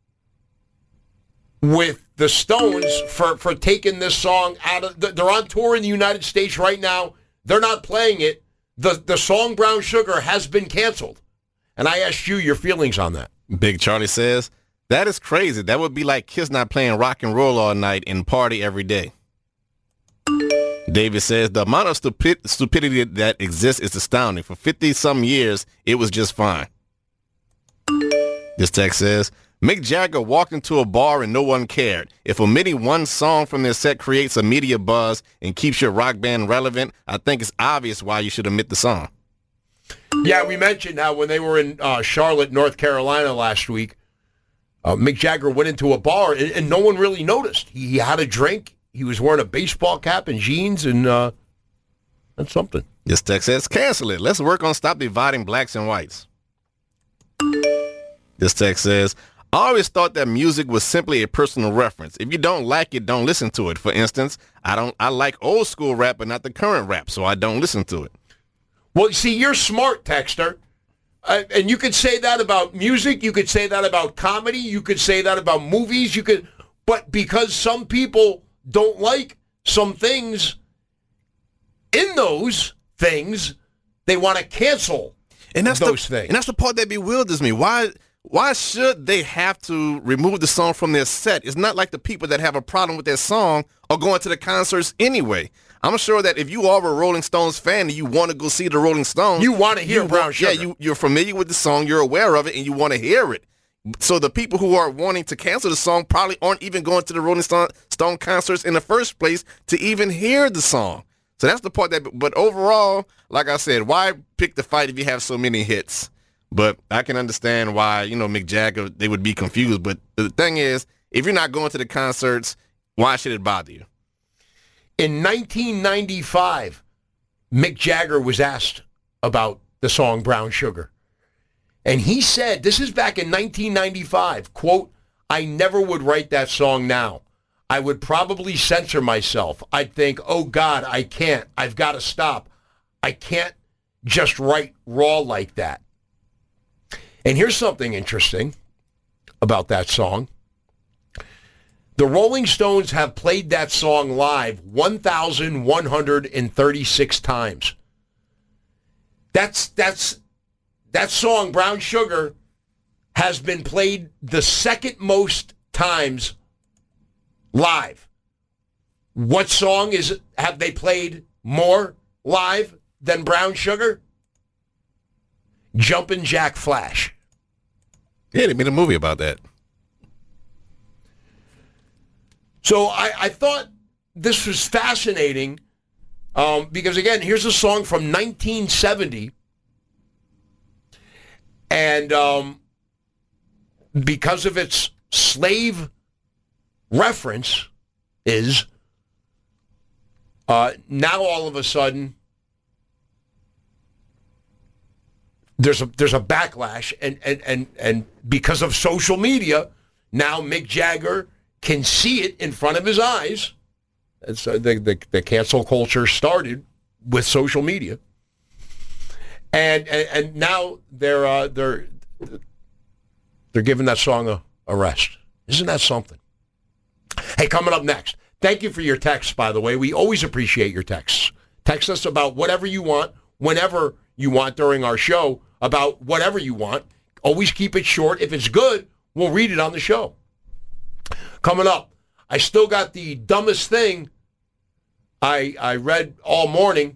with the Stones for, for taking this song out of, they're on tour in the United States right now. They're not playing it. The, the song Brown Sugar has been canceled. And I asked you your feelings on that. Big Charlie says, that is crazy. That would be like Kiss not playing rock and roll all night and party every day. David says, the amount of stupid, stupidity that exists is astounding. For fifty-some years, it was just fine. This text says, Mick Jagger walked into a bar and no one cared. If omitting one song from their set creates a media buzz and keeps your rock band relevant, I think it's obvious why you should omit the song. Yeah, we mentioned how when they were in uh, Charlotte, North Carolina last week, uh, Mick Jagger went into a bar and, and no one really noticed. He, he had a drink. He was wearing a baseball cap and jeans, and uh, that's something. This text says, cancel it. Let's work on stop dividing blacks and whites. This text says, I always thought that music was simply a personal reference. If you don't like it, don't listen to it. For instance, I don't. I like old school rap, but not the current rap, so I don't listen to it. Well, see, you're smart, Texter. Uh, and you could say that about music. You could say that about comedy. You could say that about movies. You could, but because some people don't like some things in those things, they want to cancel and that's those the, things. And that's the part that bewilders me. Why why should they have to remove the song from their set? It's not like the people that have a problem with their song are going to the concerts anyway. I'm sure that if you are a Rolling Stones fan and you want to go see the Rolling Stones, you want to hear Brown Sugar. Yeah, you, you're familiar with the song, you're aware of it, and you want to hear it. So the people who are wanting to cancel the song probably aren't even going to the Rolling Stone, Stone concerts in the first place to even hear the song. So that's the part that, but overall, like I said, why pick the fight if you have so many hits? But I can understand why, you know, Mick Jagger, they would be confused. But the thing is, if you're not going to the concerts, why should it bother you? In nineteen ninety-five, Mick Jagger was asked about the song Brown Sugar. And he said, this is back in nineteen ninety-five, quote, I never would write that song now. I would probably censor myself. I'd think, oh, God, I can't. I've got to stop. I can't just write raw like that. And here's something interesting about that song. The Rolling Stones have played that song live one thousand one hundred thirty-six times. That's, that's, that song, Brown Sugar, has been played the second most times live. What song is have they played more live than Brown Sugar? Jumpin' Jack Flash. Yeah, they made a movie about that. So I, I thought this was fascinating um, because, again, here's a song from nineteen seventy. And um, because of its slave reference is uh, now all of a sudden there's a there's a backlash and, and, and, and because of social media, now Mick Jagger can see it in front of his eyes. And so the, the, the cancel culture started with social media. And and, and now they're uh, they're they're giving that song a, a rest. Isn't that something? Hey, coming up next. Thank you for your texts, by the way. We always appreciate your texts. Text us about whatever you want, whenever you want during our show, about whatever you want. Always keep it short. If it's good, we'll read it on the show. Coming up, I still got the dumbest thing I I read all morning.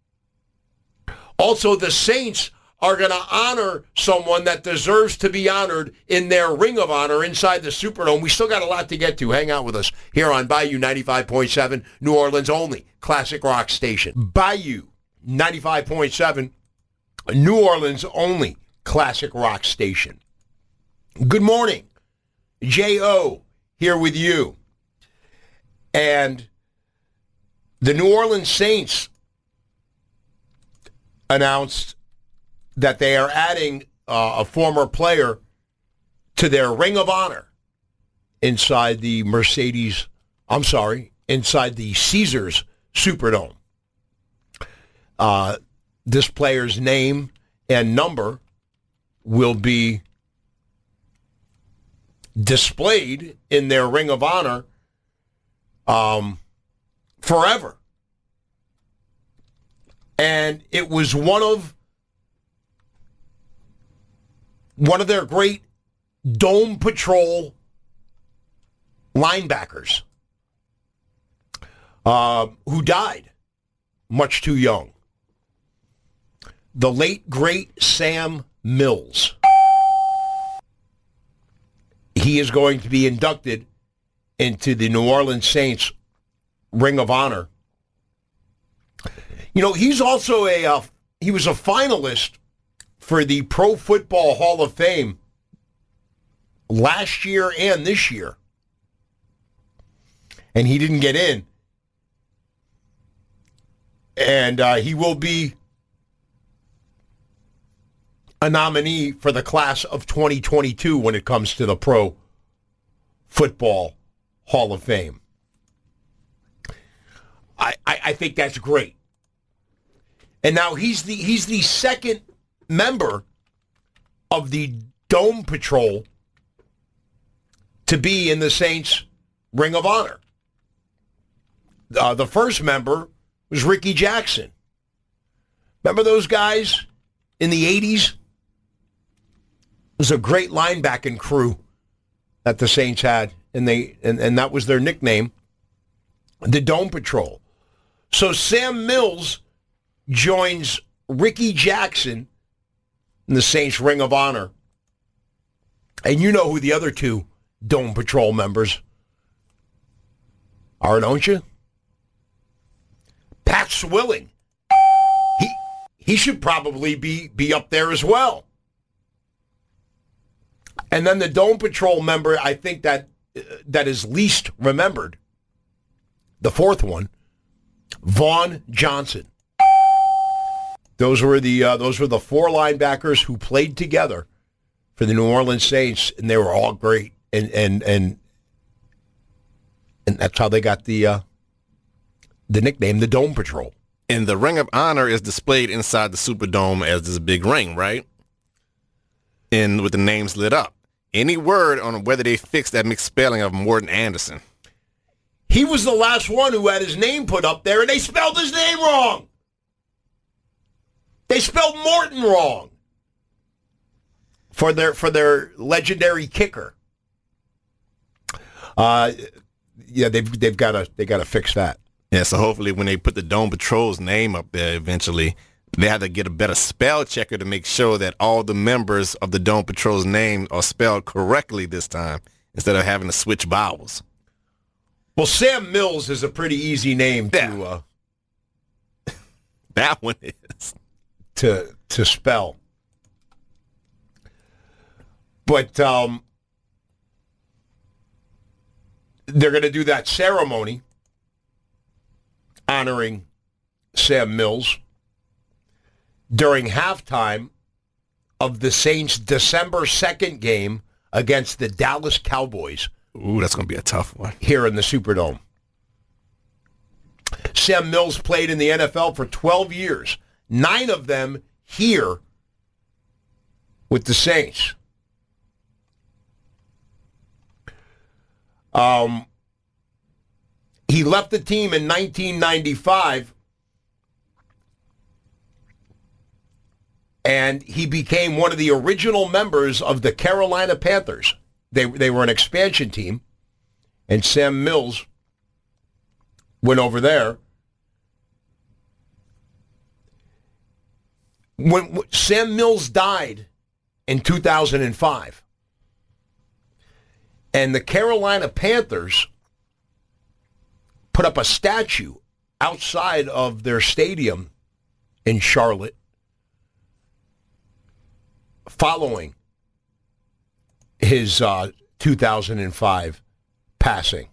Also, the Saints are going to honor someone that deserves to be honored in their Ring of Honor inside the Superdome. We still got a lot to get to. Hang out with us here on Bayou ninety-five point seven, New Orleans' only classic rock station. Bayou ninety-five point seven, New Orleans' only classic rock station. Good morning. J O here with you. And the New Orleans Saints announced that they are adding uh, a former player to their Ring of Honor inside the Mercedes, I'm sorry, inside the Caesars Superdome. Uh, this player's name and number will be displayed in their Ring of Honor um, forever. And it was one of one of their great Dome Patrol linebackers uh, who died much too young. The late, great Sam Mills. He is going to be inducted into the New Orleans Saints Ring of Honor. You know, he's also a, uh, he was a finalist for the Pro Football Hall of Fame last year and this year. And he didn't get in. And uh, he will be a nominee for the class of twenty twenty-two when it comes to the Pro Football Hall of Fame. I, I, I think that's great. And now he's the he's the second member of the Dome Patrol to be in the Saints Ring of Honor. Uh, the first member was Ricky Jackson. Remember those guys in the eighties? It was a great linebacking crew that the Saints had, and they and, and that was their nickname, the Dome Patrol. So Sam Mills joins Ricky Jackson in the Saints Ring of Honor. And you know who the other two Dome Patrol members are, don't you? Pat Swilling. He he should probably be, be up there as well. And then the Dome Patrol member, I think that uh, that is least remembered, the fourth one, Vaughn Johnson. Those were the uh, those were the four linebackers who played together for the New Orleans Saints, and they were all great, and and and and that's how they got the uh, the nickname, the Dome Patrol. And the Ring of Honor is displayed inside the Superdome as this big ring, right? And with the names lit up. Any word on whether they fixed that mixed spelling of Morten Andersen? He was the last one who had his name put up there, and they spelled his name wrong. They spelled Morton wrong for their for their legendary kicker. Uh, yeah, they've they've got to they got to fix that. Yeah, so hopefully when they put the Dome Patrol's name up there eventually, they have to get a better spell checker to make sure that all the members of the Dome Patrol's name are spelled correctly this time instead of having to switch vowels. Well, Sam Mills is a pretty easy name to Yeah. uh, That one is. to to spell. But um, they're going to do that ceremony honoring Sam Mills during halftime of the Saints' December second game against the Dallas Cowboys. Ooh, that's going to be a tough one. Here in the Superdome. Sam Mills played in the N F L for twelve years. Nine of them here with the Saints. Um, he left the team in nineteen ninety-five, and he became one of the original members of the Carolina Panthers. They they were an expansion team, and Sam Mills went over there. When, when Sam Mills died in two thousand five, and the Carolina Panthers put up a statue outside of their stadium in Charlotte following his uh, two thousand five passing.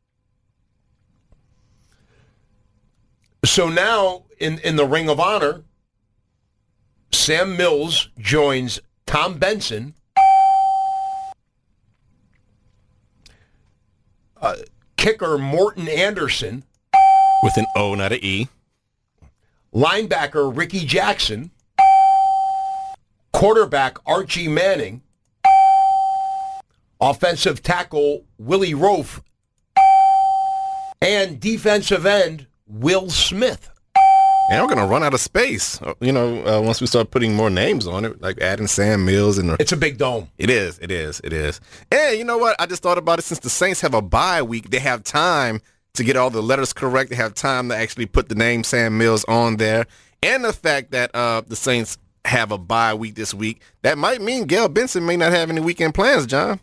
So now in, in the Ring of Honor, Sam Mills joins Tom Benson, uh, kicker Morton Anderson, With an O, not an E. linebacker Ricky Jackson, quarterback Archie Manning, offensive tackle Willie Rofe, and defensive end Will Smith. And we're going to run out of space, uh, you know, uh, once we start putting more names on it, like adding Sam Mills. and It's a big dome. It is, it is, it is. And you know what? I just thought about it. Since the Saints have a bye week, they have time to get all the letters correct. They have time to actually put the name Sam Mills on there. And the fact that uh, the Saints have a bye week this week, that might mean Gail Benson may not have any weekend plans, John.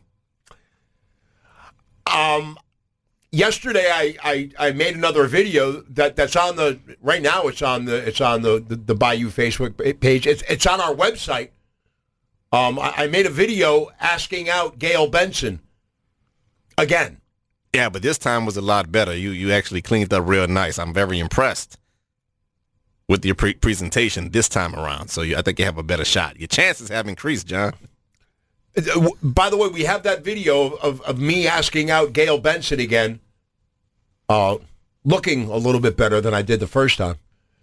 Um, yesterday I, I, I made another video that, that's on the right now. It's on the it's on the the, the Bayou Facebook page. It's it's on our website. Um, I, I made a video asking out Gail Benson again. Yeah, but this time was a lot better. You you actually cleaned up real nice. I'm very impressed with your pre- presentation this time around. So you, I think you have a better shot. Your chances have increased, John. By the way, we have that video of, of me asking out Gail Benson again, uh, looking a little bit better than I did the first time.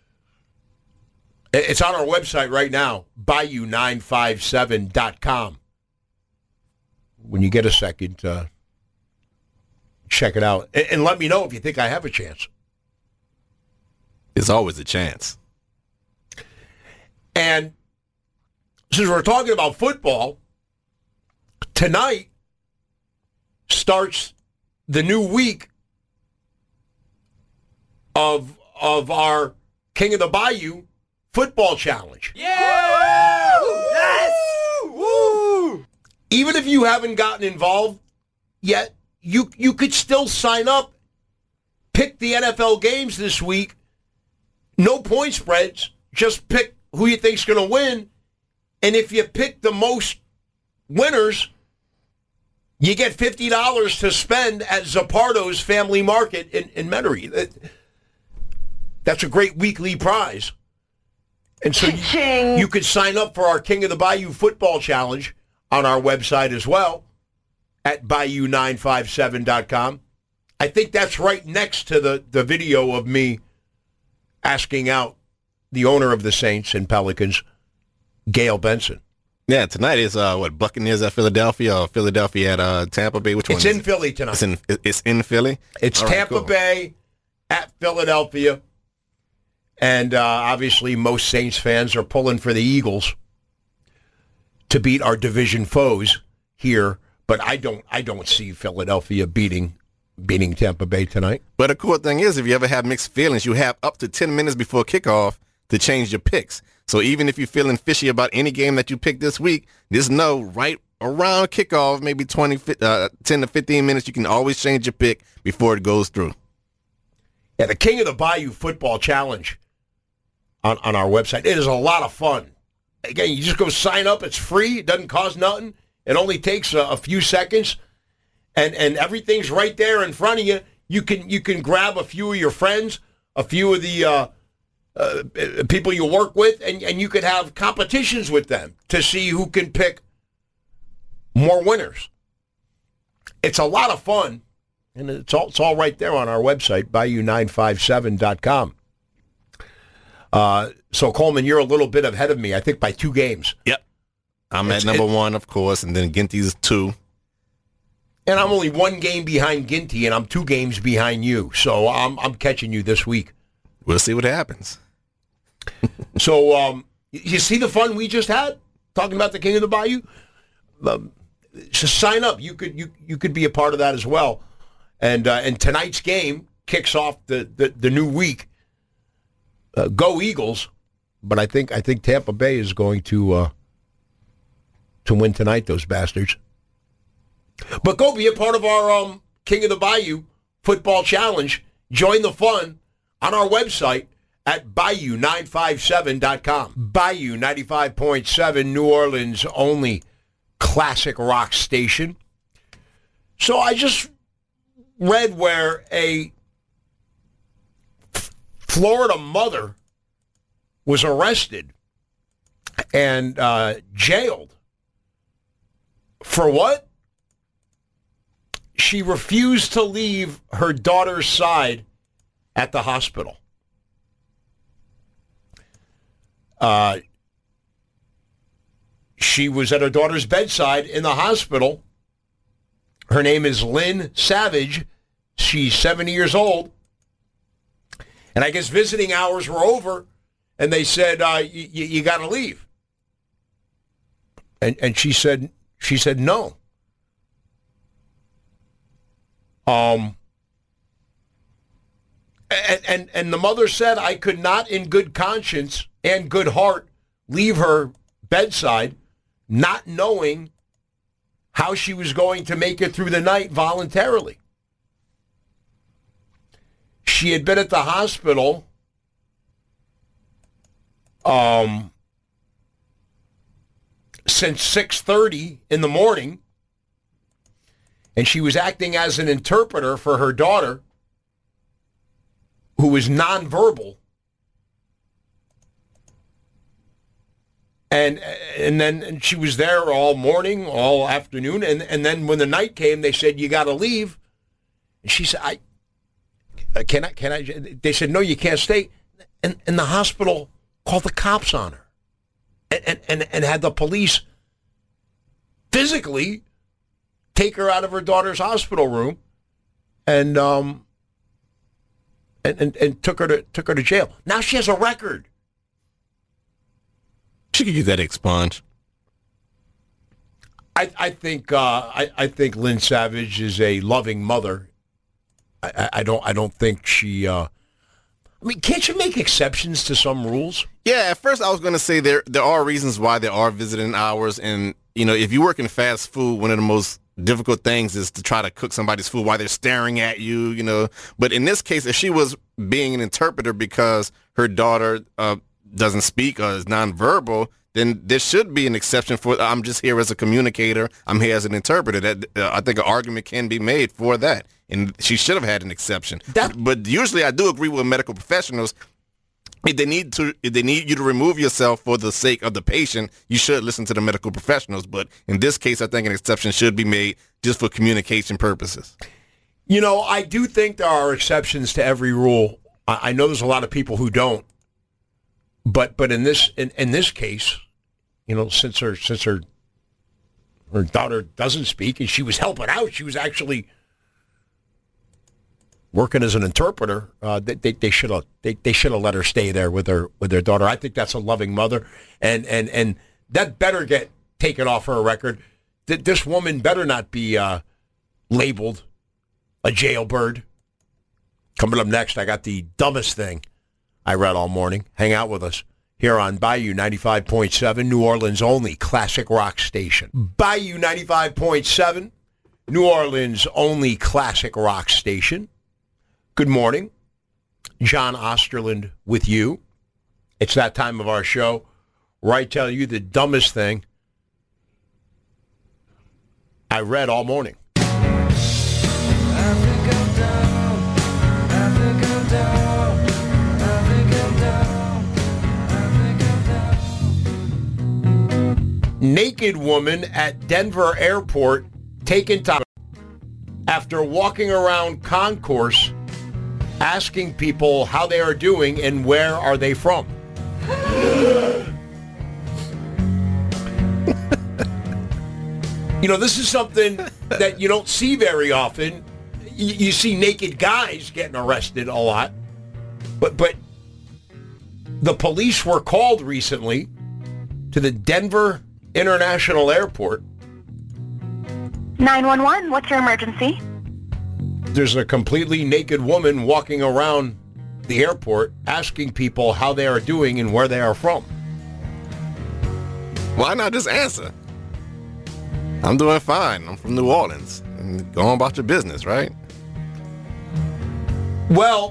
It's on our website right now, bayou nine five seven dot com. When you get a second, uh, check it out. And, and let me know if you think I have a chance. There's always a chance. And since we're talking about football, tonight starts the new week of of our King of the Bayou football challenge. Yeah! Yes! Woo! Even if you haven't gotten involved yet, you you could still sign up, pick the N F L games this week. No point spreads. Just pick who you think's going to win. And if you pick the most winners, you get fifty dollars to spend at Zapardo's Family Market in, in Metairie. That's a great weekly prize. And so you, you could sign up for our King of the Bayou Football Challenge on our website as well at bayou nine five seven dot com. I think that's right next to the, the video of me asking out the owner of the Saints and Pelicans, Gail Benson. Yeah, tonight is uh, what, Buccaneers at Philadelphia or Philadelphia at uh, Tampa Bay? Which one? It's is in it? Philly tonight. It's in it's in Philly. It's All right, Tampa cool. Bay at Philadelphia. And uh, obviously most Saints fans are pulling for the Eagles to beat our division foes here. But I don't I don't see Philadelphia beating beating Tampa Bay tonight. But the cool thing is, if you ever have mixed feelings, you have up to ten minutes before kickoff to change your picks. So even if you're feeling fishy about any game that you pick this week, just know right around kickoff, maybe twenty, uh, ten to fifteen minutes, you can always change your pick before it goes through. Yeah, the King of the Bayou Football Challenge on, on our website. It is a lot of fun. Again, you just go sign up. It's free. It doesn't cost nothing. It only takes a, a few seconds. And and everything's right there in front of you. You can you can grab a few of your friends, a few of the uh, uh, people you work with, and, and you could have competitions with them to see who can pick more winners. It's a lot of fun, and it's all, it's all right there on our website, bayou nine five seven dot com. Uh, so, Coleman, you're a little bit ahead of me, I think, by two games. Yep. I'm It's- at number it- one, of course, and then Ginty's two. And I'm only one game behind Ginty, and I'm two games behind you. So I'm I'm catching you this week. We'll see what happens. So um, you see the fun we just had talking about the King of the Bayou. Um, just sign up. You could you you could be a part of that as well. And uh, and tonight's game kicks off the the, the new week. Uh, go Eagles! But I think I think Tampa Bay is going to uh, to win tonight. Those bastards. But go be a part of our um, King of the Bayou Football Challenge. Join the fun on our website at bayou nine five seven dot com. Bayou ninety-five point seven, New Orleans' only classic rock station. So I just read where a Florida mother was arrested and uh, jailed. For what? she refused to leave her daughter's side at the hospital. Uh, she was at her daughter's bedside in the hospital. Her name is Lynn Savage. She's seventy years old. And I guess visiting hours were over, and they said, uh, y- y- you got to leave. And and she said, she said no. Um, and, and, and the mother said, I could not in good conscience and good heart leave her bedside, not knowing how she was going to make it through the night voluntarily. She had been at the hospital um, since six thirty in the morning, and she was acting as an interpreter for her daughter, who was nonverbal. And and then and she was there all morning, all afternoon, and, and then when the night came, they said, you got to leave. And she said, I, can I, can I, they said, no, you can't stay. And, and the hospital called the cops on her and, and, and had the police physically take her out of her daughter's hospital room and um and, and, and took her to took her to jail. Now she has a record. She could use that expunged. I, I think uh, I, I think Lynn Savage is a loving mother. I, I, I don't I don't think she. Uh, I mean, can't you make exceptions to some rules? Yeah, at first I was going to say there there are reasons why there are visiting hours, and you know, if you work in fast food, one of the most difficult things is to try to cook somebody's food while they're staring at you. You know, but in this case, if she was being an interpreter because her daughter uh, doesn't speak or is nonverbal, then there should be an exception for, I'm just here as a communicator, I'm here as an interpreter. That uh, I think an argument can be made for that, and she should have had an exception. That, but usually I do agree with medical professionals. If they need to, if they need you to remove yourself for the sake of the patient, you should listen to the medical professionals. But in this case, I think an exception should be made just for communication purposes. You know, I do think there are exceptions to every rule. I, I know there's a lot of people who don't. But but in this in, in this case, you know, since her since her her daughter doesn't speak and she was helping out, she was actually working as an interpreter. Uh, they they, they should have they, they should have let her stay there with her with their daughter. I think that's a loving mother, and and and that better get taken off her record. Th- this woman better not be uh, labeled a jailbird. Coming up next, I got the dumbest thing I read all morning. Hang out with us here on Bayou ninety-five point seven, New Orleans' only classic rock station. Bayou ninety-five point seven, New Orleans' only classic rock station. Good morning. John Osterland with you. It's that time of our show where I tell you the dumbest thing I read all morning. Naked woman at Denver airport taken to after walking around concourse asking people how they are doing and where are they from. You know, this is something that you don't see very often. You, you see naked guys getting arrested a lot. But but the police were called recently to the Denver International Airport. nine one one, what's your emergency? There's a completely naked woman walking around the airport asking people how they are doing and where they are from. Why not just answer? I'm doing fine. I'm from New Orleans. And go on about your business, right? Well,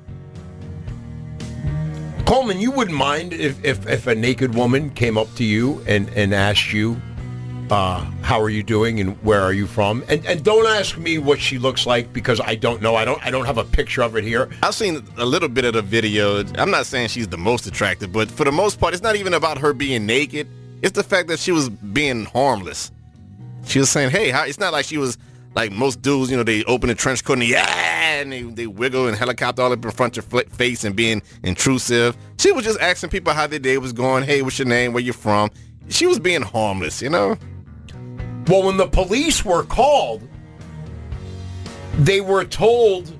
Coleman, you wouldn't mind if, if, if a naked woman came up to you and, and asked you, uh, how are you doing and where are you from? And and don't ask me what she looks like because I don't know. I don't I don't have a picture of it here. I've seen a little bit of the video. I'm not saying she's the most attractive, but for the most part, it's not even about her being naked. It's the fact that she was being harmless. She was saying, hey, how, it's not like she was Like most dudes, you know, they open a trench coat and yeah, and they, they wiggle and helicopter all up in front of your face and being intrusive. She was just asking people how their day was going. Hey, what's your name? Where you from? She was being harmless, you know? Well, when the police were called, they were told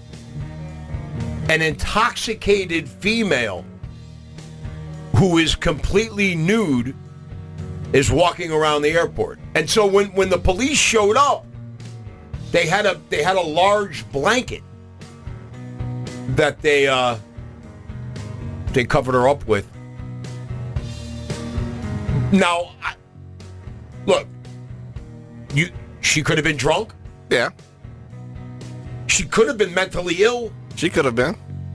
an intoxicated female who is completely nude is walking around the airport. And so when, when the police showed up, they had a they had a large blanket that they uh, they covered her up with. Now, I, look, you she could have been drunk. Yeah. She could have been mentally ill. She could have been.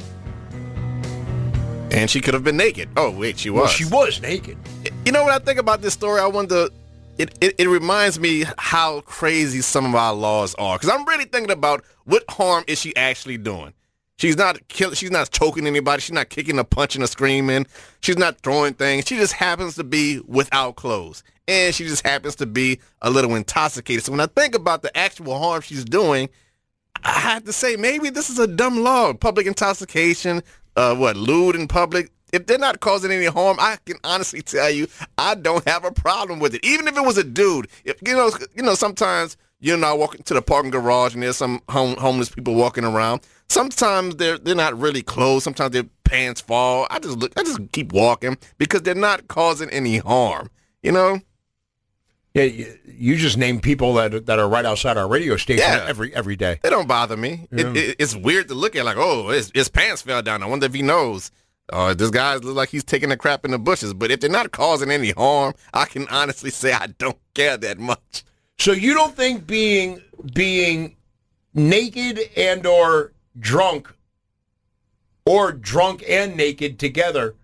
And she could have been naked. Oh, wait, she was. Well, she was naked. You know what I think about this story? I wonder, it, it, it reminds me how crazy some of our laws are. Because I'm really thinking about what harm is she actually doing? She's not killing, she's not choking anybody. She's not kicking or punching or screaming. She's not throwing things. She just happens to be without clothes. And she just happens to be a little intoxicated. So when I think about the actual harm she's doing, I have to say maybe this is a dumb law. Public intoxication, uh, what, lewd in public. If they're not causing any harm, I can honestly tell you I don't have a problem with it. Even if it was a dude. If, you know, you know, sometimes you're not walking to the parking garage and there's some home, homeless people walking around. Sometimes they're they're not really clothed. Sometimes their pants fall. I just look. I just keep walking because they're not causing any harm. You know. Yeah, you, you just name people that that are right outside our radio station Yeah. every every day. They don't bother me. Yeah. It, it, it's weird to look at, like, oh, his, his pants fell down. I wonder if he knows. Uh, this guy looks like he's taking a crap in the bushes. But if they're not causing any harm, I can honestly say I don't care that much. So you don't think being being naked and or drunk or drunk and naked together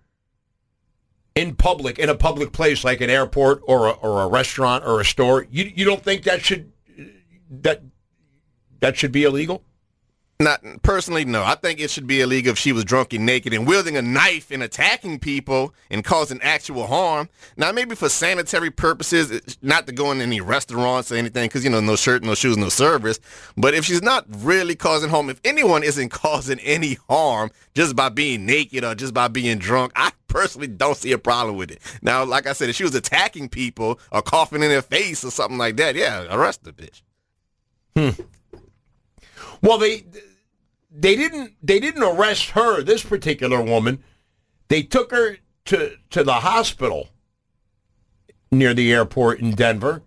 in public, in a public place like an airport or a, or a restaurant or a store, you you don't think that should that that should be illegal? Not personally, no. I think it should be illegal if she was drunk and naked and wielding a knife and attacking people and causing actual harm. Now, maybe for sanitary purposes, it's not to go in any restaurants or anything because, you know, no shirt, no shoes, no service. But if she's not really causing harm, if anyone isn't causing any harm just by being naked or just by being drunk, I personally don't see a problem with it. Now, like I said, if she was attacking people or coughing in their face or something like that, yeah, arrest the bitch. Hmm. Well, they they didn't they didn't arrest her, this particular woman. They took her to to the hospital near the airport in Denver.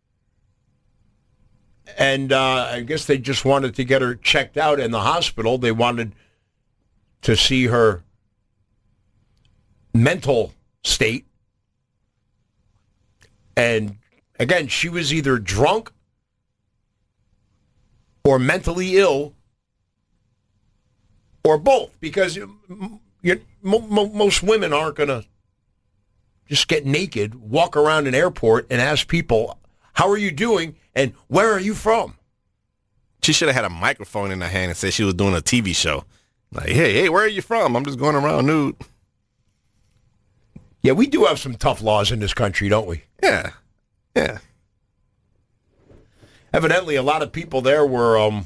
And uh, I guess they just wanted to get her checked out in the hospital. They wanted to see her mental state. And again, she was either drunk or mentally ill, or both, because you, you, mo, mo, most women aren't going to just get naked, walk around an airport, and ask people, how are you doing, and where are you from? She should have had a microphone in her hand and said she was doing a T V show. Like, hey, hey, where are you from? I'm just going around nude. Yeah, we do have some tough laws in this country, don't we? Yeah, yeah. Evidently, a lot of people there were um,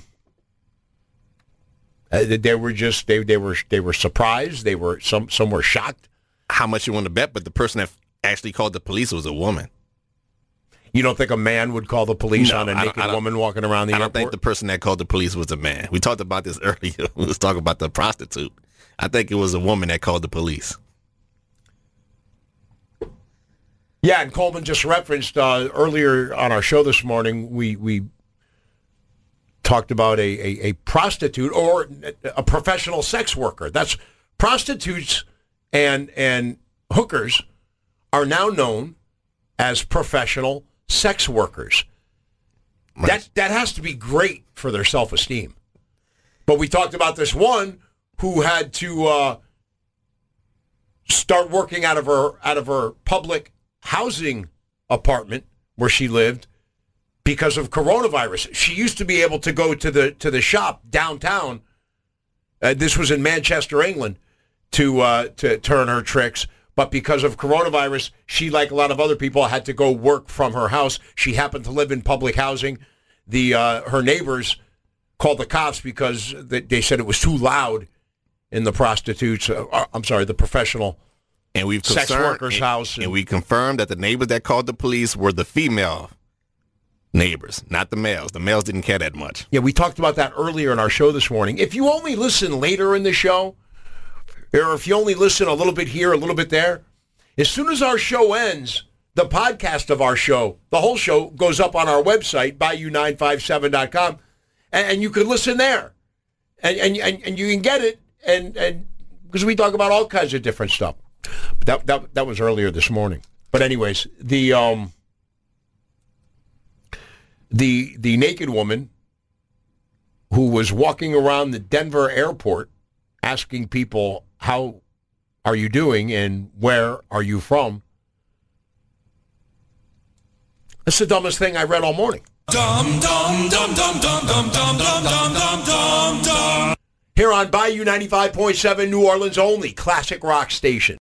uh, they were just they they were they were surprised. They were some some were shocked. How much you want to bet? But the person that actually called the police was a woman. You don't think a man would call the police No, on a I don't- naked I don't- woman walking around the I don't airport? think the person that called the police was a man. We talked about this earlier. We was talking about the prostitute. I think it was a woman that called the police. Yeah, and Coleman just referenced uh, earlier on our show this morning, we we talked about a, a, a prostitute or a professional sex worker. That's prostitutes and and hookers are now known as professional sex workers. Right. That that has to be great for their self-esteem. But we talked about this one who had to uh, start working out of her out of her public housing apartment where she lived because of coronavirus. She used to be able to go to the to the shop downtown. Uh, this was in Manchester, England, to uh, to turn her tricks. But because of coronavirus, she, like a lot of other people, had to go work from her house. She happened to live in public housing. the uh, her neighbors called the cops because they, they said it was too loud in the prostitutes. Uh, I'm sorry, the professional and we've sex workers' and, house, and, and we confirmed that the neighbors that called the police were the female neighbors, not the males. The males didn't care that much. Yeah, we talked about that earlier in our show this morning. If you only listen later in the show, or if you only listen a little bit here, a little bit there, as soon as our show ends, the podcast of our show, the whole show, goes up on our website, bayou nine five seven dot com, and, and you can listen there. And, and and and you can get it, and and because we talk about all kinds of different stuff. But that, that, that was earlier this morning. But anyways, the... um. The the naked woman who was walking around the Denver airport asking people, how are you doing and where are you from? That's the dumbest thing I read all morning. Dum, dum, dum, dum, dum, dum, dum, dum, dum, dum, dum, dum. Here on Bayou ninety-five point seven, New Orleans only classic rock station.